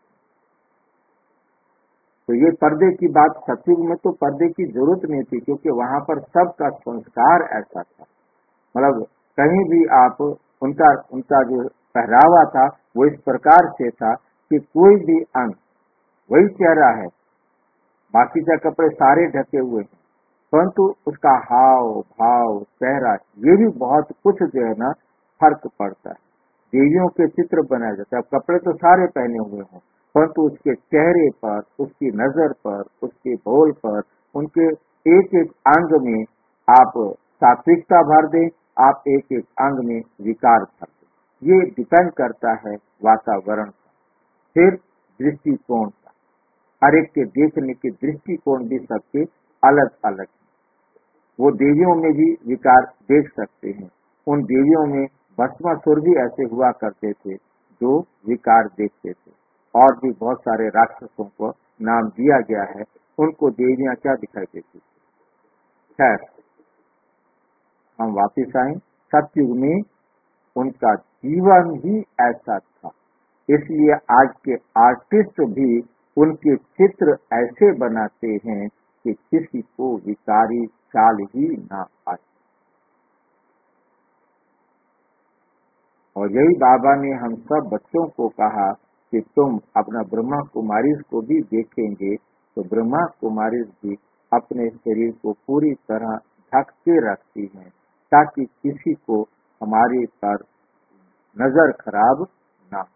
तो ये पर्दे की बात, सतयुग में तो पर्दे की जरूरत नहीं थी, क्योंकि वहां पर सबका संस्कार ऐसा था। मतलब कहीं भी आप उनका उनका जो पहरावा था वो इस प्रकार से था कि कोई भी अंग, वही चेहरा है, बाकी के कपड़े सारे ढके हुए हैं, परंतु उसका हाव भाव, चेहरा, ये भी बहुत कुछ जो है ना फर्क पड़ता है। देवियों के चित्र बनाए जाते हैं, अब कपड़े तो सारे पहने हुए हों, परंतु उसके चेहरे पर, उसकी नजर पर, उसके बोल पर, उनके एक एक अंग में आप सात्विकता भर दें, आप एक एक अंग में विकार भर दें। ये डिपेंड करता है वातावरण का, फिर दृष्टिकोण का। हर एक के देखने के दृष्टिकोण भी सबके अलग अलग है। वो देवियों में भी विकार देख सकते हैं। उन देवियों में भस्मासुर भी ऐसे हुआ करते थे जो विकार देखते थे, और भी बहुत सारे राक्षसों को नाम दिया गया है, उनको देवियां क्या दिखाई देती थी। खैर, हम वापिस आए। सतयुग में उनका जीवन ही ऐसा था, इसलिए आज के आर्टिस्ट भी उनके चित्र ऐसे बनाते हैं कि किसी को विकारी चाल ही ना आए। और यही बाबा ने हम सब बच्चों को कहा कि तुम अपना ब्रह्मा कुमारी को भी देखेंगे तो ब्रह्मा कुमारी भी अपने शरीर को पूरी तरह ढक के रखती हैं, ताकि किसी को हमारे पर नजर खराब ना हो।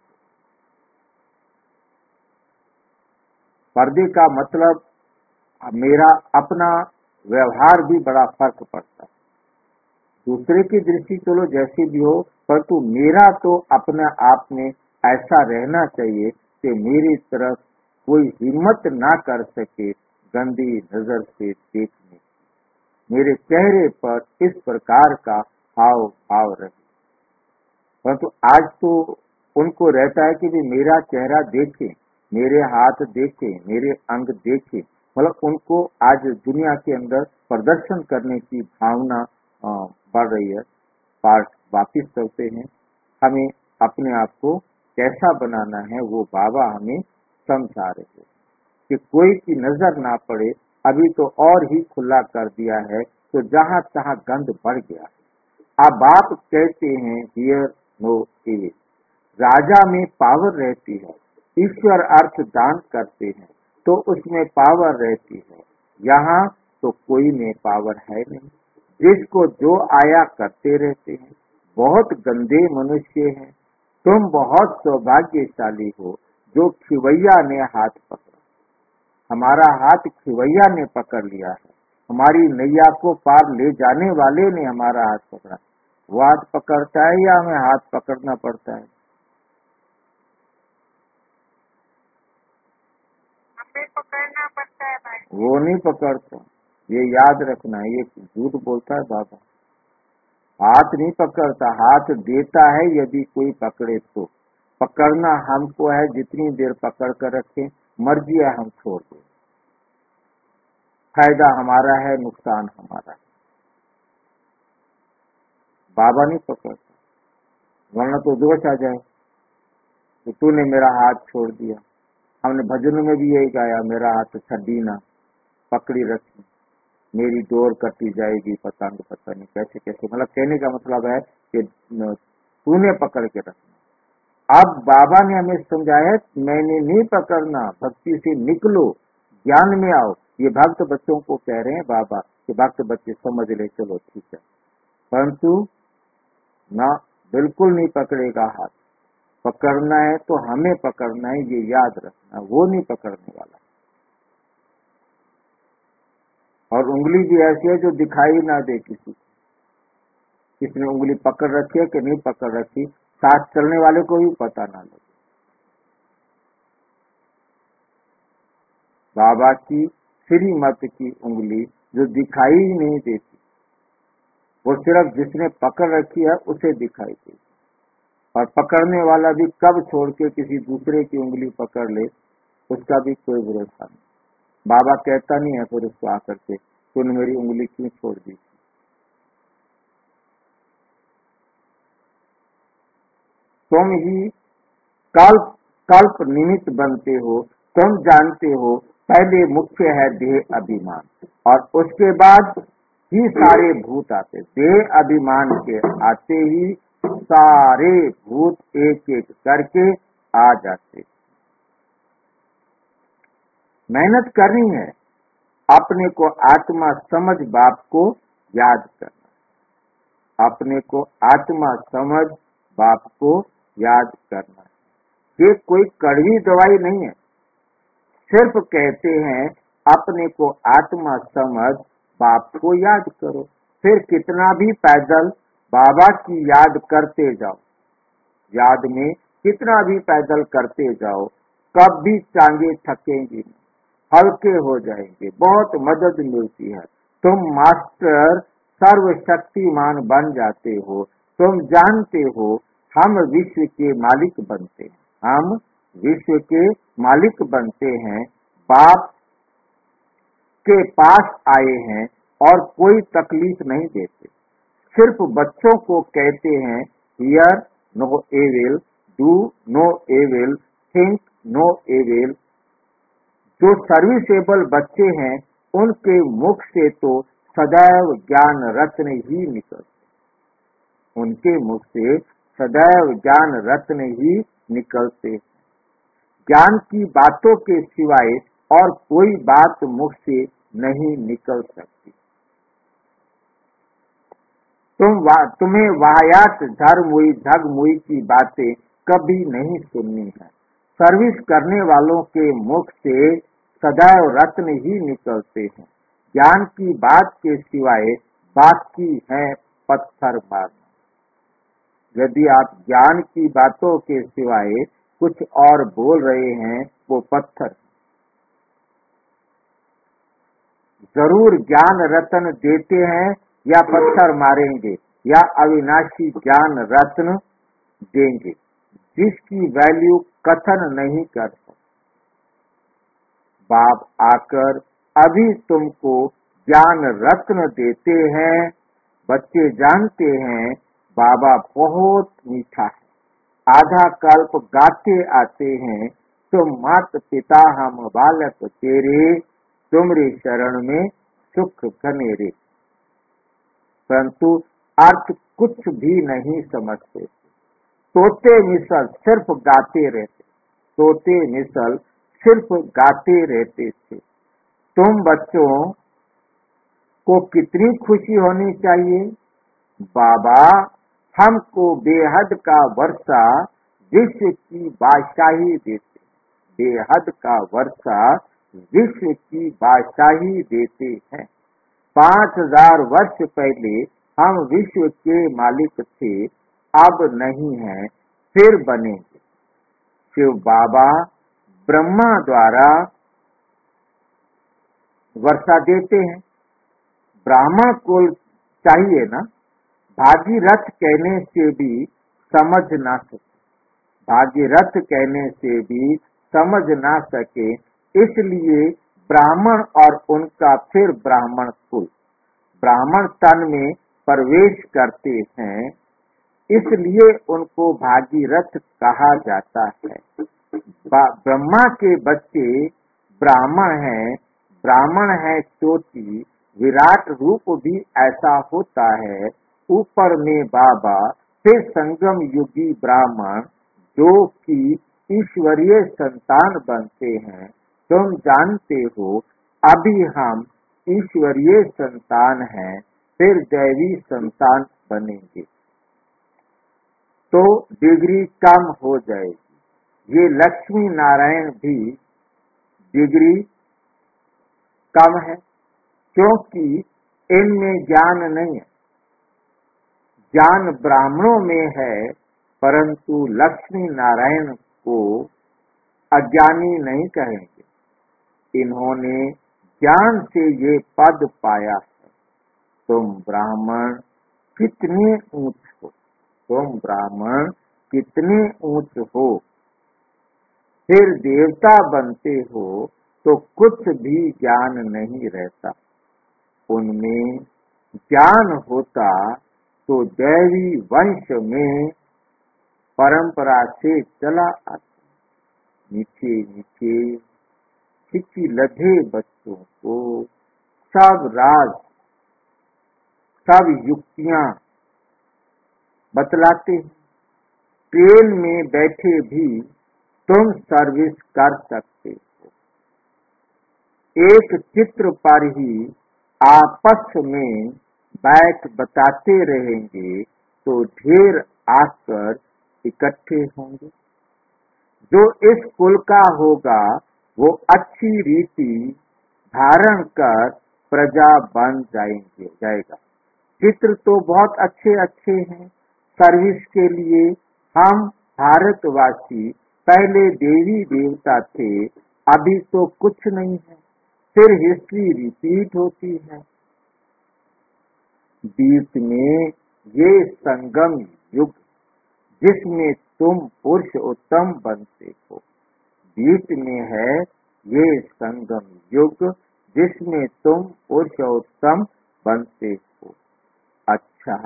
पर्दे का मतलब मेरा अपना व्यवहार भी बड़ा फर्क पड़ता है। दूसरे की दृष्टि चलो जैसी भी हो, परंतु मेरा तो अपने आप में ऐसा रहना चाहिए कि मेरी तरफ कोई हिम्मत ना कर सके गंदी नजर से देखने। मेरे चेहरे पर इस प्रकार का हाव भाव रहे। परंतु आज तो उनको रहता है कि भी मेरा चेहरा देखे, मेरे हाथ देखे, मेरे अंग देखे। मतलब उनको आज दुनिया के अंदर प्रदर्शन करने की भावना बढ़ रही है। पार्ट वापिस चलते हैं, हमें अपने आप को कैसा बनाना है वो बाबा हमें समझा रहे हैं कि कोई की नजर ना पड़े। अभी तो और ही खुला कर दिया है, तो जहां तहां गंध बढ़ गया है। अब आप कहते हैं हियर नो इविल, राजा में पावर रहती है, ईश्वर अर्थ दान करते हैं तो उसमें पावर रहती है। यहाँ तो कोई में पावर है नहीं, जिसको जो आया करते रहते हैं। बहुत गंदे मनुष्य हैं। तुम बहुत सौभाग्यशाली हो जो खिवैया ने हाथ पकड़ा। हमारा हाथ खिवैया ने पकड़ लिया है, हमारी नैया को पार ले जाने वाले ने हमारा हाथ पकड़ा। वो हाथ पकड़ता है या हमें हाथ पकड़ना पड़ता है? हमें पकड़ना पड़ता है भाई। वो नहीं पकड़ता, ये याद रखना। ये झूठ बोलता है बाबा। हाथ नहीं पकड़ता, हाथ देता है यदि कोई पकड़े तो। पकड़ना हमको है, जितनी देर पकड़ कर रखे, मर्जी है हम छोड़ दें। फायदा हमारा है, नुकसान हमारा है। बाबा नहीं पकड़ता, वरना तो दोष आ जाए तो तूने मेरा हाथ छोड़ दिया। हमने भजन में भी यही गाया, मेरा हाथ छड़ी ना पकड़ी रखी, मेरी डोर कटी जाएगी पतंग पता नहीं कैसे कैसे। मतलब कहने का मतलब है कि तूने पकड़ के रखना। अब बाबा ने हमें समझाया मैंने नहीं पकड़ना, भक्ति से निकलो, ज्ञान में आओ। ये भक्त बच्चों को कह रहे हैं बाबा कि भक्त बच्चे समझ ले, चलो ठीक है, परंतु ना बिल्कुल नहीं पकड़ेगा हाथ। पकड़ना है तो हमें पकड़ना है, ये याद रखना, वो नहीं पकड़ने वाला। और उंगली भी ऐसी है जो दिखाई ना दे किसी को, किसने उंगली पकड़ रखी है कि नहीं पकड़ रखी, साथ चलने वाले को भी पता ना लगे। बाबा की श्रीमत की उंगली जो दिखाई ही नहीं देती, वो सिर्फ जिसने पकड़ रखी है उसे दिखाई देती, और पकड़ने वाला भी कब छोड़ के किसी दूसरे की उंगली पकड़ ले उसका भी कोई भरोसा नहीं। बाबा कहता नहीं है फिर उसको आकर के तूने मेरी उंगली क्यों छोड़ दी। तुम ही कल्प कल्प निमित्त बनते हो। तुम जानते हो पहले मुख्य है देह अभिमान, और उसके बाद ही सारे भूत आते। देह अभिमान के आते ही सारे भूत एक एक करके आ जाते। मेहनत करनी है, अपने को आत्मा समझ बाप को याद करना, अपने को आत्मा समझ बाप को याद करना। ये कोई कड़वी दवाई नहीं है, सिर्फ कहते हैं अपने को आत्मा समझ बाप को याद करो। फिर कितना भी पैदल बाबा की याद करते जाओ, याद में कितना भी पैदल करते जाओ, कब भी टांगे थकेंगी नहीं, हल्के हो जाएंगे, बहुत मदद मिलती है। तुम मास्टर सर्वशक्तिमान बन जाते हो। तुम जानते हो हम विश्व के मालिक बनते हैं, हम विश्व के मालिक बनते हैं। बाप के पास आए हैं और कोई तकलीफ नहीं देते, सिर्फ बच्चों को कहते हैं hear no evil, do no evil, think no evil. जो सर्विसेबल बच्चे हैं उनके मुख से तो सदैव ज्ञान रत्न ही निकलते, उनके मुख से सदैव ज्ञान रत्न ही निकलते। ज्ञान की बातों के सिवाय और कोई बात मुख से नहीं निकल सकती। तुम वा, तुम्हें वाहियात धर्मुई झगमुई की बातें कभी नहीं सुननी है। सर्विस करने वालों के मुख से सदैव रत्न ही निकलते हैं। ज्ञान की बात के सिवाय बाकी है पत्थर मारना। यदि आप ज्ञान की बातों के सिवाय कुछ और बोल रहे हैं वो पत्थर। जरूर ज्ञान रत्न देते हैं या पत्थर मारेंगे या अविनाशी ज्ञान रत्न देंगे जिसकी वैल्यू कथन नहीं कर सकते। बाप आकर अभी तुमको ज्ञान रत्न देते हैं। बच्चे जानते हैं बाबा बहुत मीठा है। आधा कल्प गाते आते हैं तुम मात पिता हम बालक तेरे, तुमरे शरण में सुख घनेरे, परंतु अर्थ कुछ भी नहीं समझते। तोते मिसल सिर्फ गाते रहते, तोते मिसल सिर्फ गाते रहते थे। तुम बच्चों को कितनी खुशी होनी चाहिए। बाबा हमको बेहद का वर्षा विश्व की बादशाही देते, बेहद का वर्षा विश्व की बादशाही देते हैं। पांच हजार वर्ष पहले हम विश्व के मालिक थे, अब नहीं है, फिर बनेंगे। शिव बाबा ब्रह्मा द्वारा वर्षा देते हैं। ब्राह्मण को चाहिए ना, भागीरथ कहने से भी समझ ना सके, भागीरथ कहने से भी समझ ना सके, इसलिए ब्राह्मण और उनका फिर ब्राह्मण कुल ब्राह्मण तन में प्रवेश करते हैं, इसलिए उनको भागीरथ कहा जाता है। ब्रह्मा के बच्चे ब्राह्मण हैं, ब्राह्मण है चोटी, विराट रूप भी ऐसा होता है। ऊपर में बाबा, फिर संगम युगी ब्राह्मण जो कि ईश्वरीय संतान बनते हैं। तुम जानते हो अभी हम ईश्वरीय संतान हैं, फिर दैवी संतान बनेंगे तो डिग्री कम हो जाएगी। ये लक्ष्मी नारायण भी डिग्री कम है क्योंकि इनमें ज्ञान नहीं है। ज्ञान ब्राह्मणों में है, परंतु लक्ष्मी नारायण को अज्ञानी नहीं कहेंगे। इन्होंने ज्ञान से ये पद पाया है। तुम ब्राह्मण कितने ऊंच हो, तुम ब्राह्मण कितने ऊंच हो, फिर देवता बनते हो तो कुछ भी ज्ञान नहीं रहता। उनमें ज्ञान होता तो दैवी वंश में परंपरा से चला आता। नीचे नीचे चिट्ठी लधे बच्चों को सब राज सब युक्तियां बतलाते हैं। ट्रेन में बैठे भी तुम सर्विस कर सकते हो। एक चित्र पर ही आपस में बैठ बताते रहेंगे तो ढेर आकर इकट्ठे होंगे। जो इस कुल का होगा वो अच्छी रीति धारण कर प्रजा बन जाएंगे जाएगा। चित्र तो बहुत अच्छे अच्छे हैं। सर्विस के लिए हम भारतवासी पहले देवी देवता थे, अभी तो कुछ नहीं है। फिर हिस्ट्री रिपीट होती है। बीच में ये संगम युग जिसमें तुम पुरुष उत्तम बनते हो, बीच में है ये संगम युग जिसमें तुम पुरुष उत्तम बनते हो। अच्छा,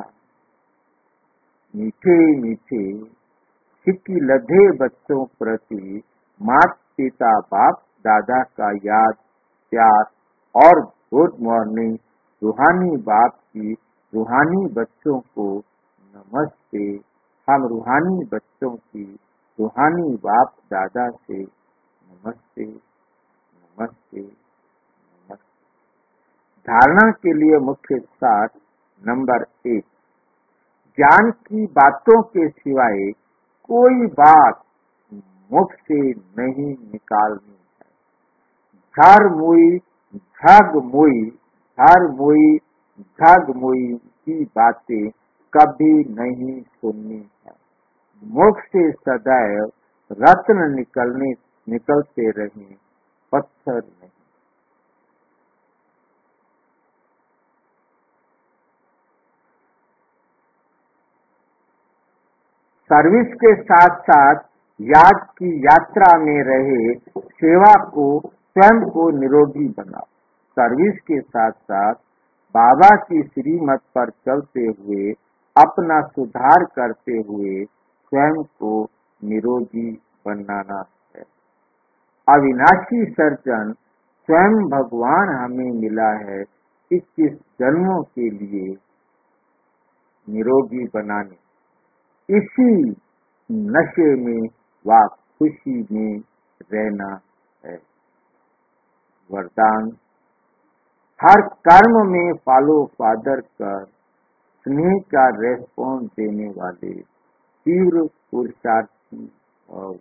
मीठे मीठे सिक्की लधे बच्चों प्रति माता पिता बाप दादा का याद प्यार और गुड मॉर्निंग रूहानी बाप की रूहानी बच्चों को नमस्ते। हम रूहानी बच्चों की रूहानी बाप दादा से नमस्ते नमस्ते नमस्ते। धारणा के लिए मुख्य सार नंबर एक, ज्ञान की बातों के सिवाय कोई बात मुख से नहीं निकालनी है। झर मुई झग मुई झर मुई झग मुई की बातें कभी नहीं सुननी है। मुख से सदैव रत्न निकलने निकलते रहें, पत्थर नहीं। सर्विस के साथ साथ याद की यात्रा में रहे सेवा को स्वयं को निरोगी बनाओ। सर्विस के साथ साथ बाबा की श्रीमत पर चलते हुए अपना सुधार करते हुए स्वयं को निरोगी बनाना है। अविनाशी सर्जन स्वयं भगवान हमें मिला है इक्कीस जन्मों के लिए निरोगी बनाने। इसी नशे में व खुशी में रहना है। वरदान, हर कर्म में फॉलो फादर कर स्नेह का रेस्पॉन्स देने वाले तीव्र पुरुषार्थी और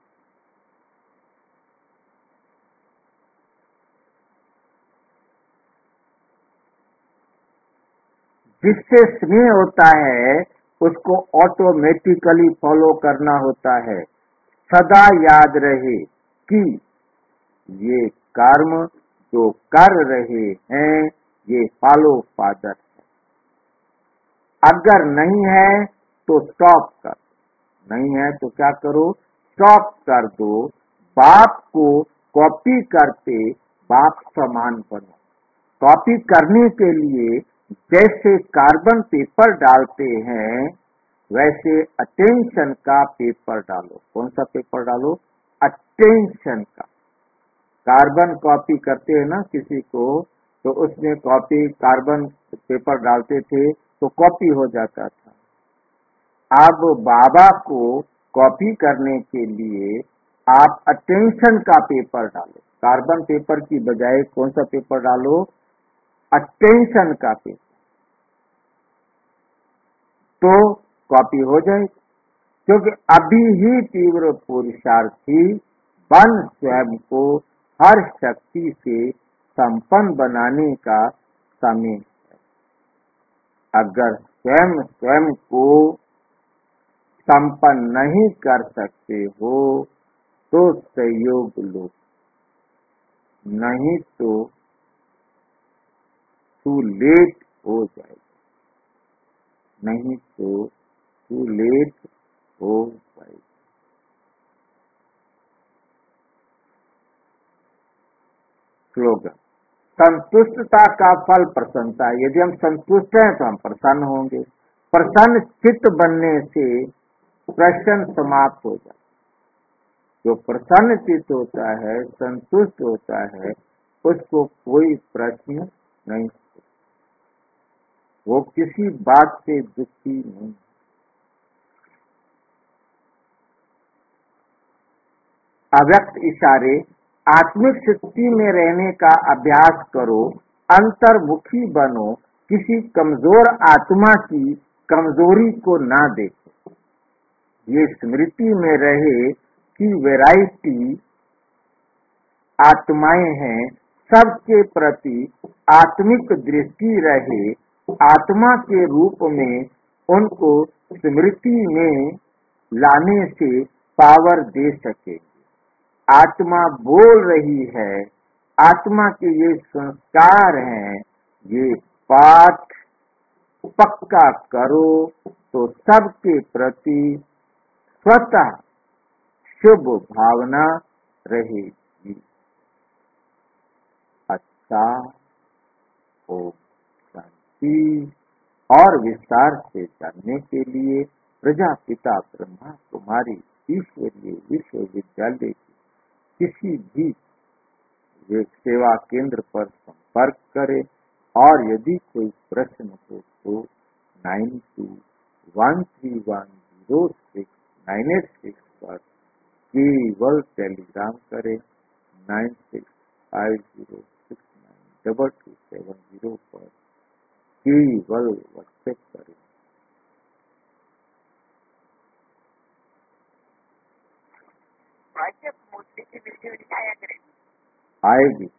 जिससे स्नेह होता है उसको ऑटोमेटिकली फॉलो करना होता है। सदा याद रहे कि ये कर्म जो कर रहे हैं ये फॉलो फादर है। अगर नहीं है तो स्टॉप कर, नहीं है तो क्या करो, स्टॉप कर दो। बाप को कॉपी करते बाप समान बनो। कॉपी करने के लिए जैसे कार्बन पेपर डालते हैं वैसे अटेंशन का पेपर डालो। कौन सा पेपर डालो? अटेंशन का। कार्बन कॉपी करते हैं ना किसी को, तो उसमें कॉपी कार्बन पेपर डालते थे तो कॉपी हो जाता था। अब बाबा को कॉपी करने के लिए आप अटेंशन का पेपर डालो। कार्बन पेपर की बजाय कौन सा पेपर डालो? अटेंशन का पेपर, तो कॉपी हो जाए। क्योंकि अभी ही तीव्र पुरुषार्थी बन स्वयं को हर शक्ति से संपन्न बनाने का समय है। अगर स्वयं स्वयं को संपन्न नहीं कर सकते हो तो सहयोग लो, नहीं तो टू लेट हो जाएगा, नहीं तो टू लेट हो जाएगा। स्लोगन, संतुष्टता का फल प्रसन्नता। यदि हम संतुष्ट हैं तो हम प्रसन्न होंगे। प्रसन्न चित्त बनने से प्रश्न समाप्त हो जाता। जो प्रसन्न चित्त होता है, संतुष्ट होता है, उसको कोई प्रश्न नहीं, वो किसी बात से दुखी नहीं। अव्यक्त इशारे, आत्मिक स्थिति में रहने का अभ्यास करो, अंतर्मुखी बनो, किसी कमजोर आत्मा की कमजोरी को ना देखो। ये स्मृति में रहे कि वैरायटी आत्माएं हैं, सबके प्रति आत्मिक दृष्टि रहे, आत्मा के रूप में उनको स्मृति में लाने से पावर दे सके। आत्मा बोल रही है, आत्मा के ये संस्कार हैं, ये पाठ पक्का करो तो सबके प्रति स्वतः शुभ भावना रहेगी। अच्छा, ओम शांति। और विस्तार से जानने के लिए प्रजापिता ब्रह्मा कुमारी ईश्वरीय विश्वविद्यालय की किसी भी सेवा केंद्र पर संपर्क करें, और यदि कोई प्रश्न हो तो nine two one three one zero six nine eight six पर केवल टेलीग्राम करें, nine six five zero six nine double two seven zero पर केवल व्हाट्सएप करें। मूर्ति की वीडियो दिखाया करें, आएगी।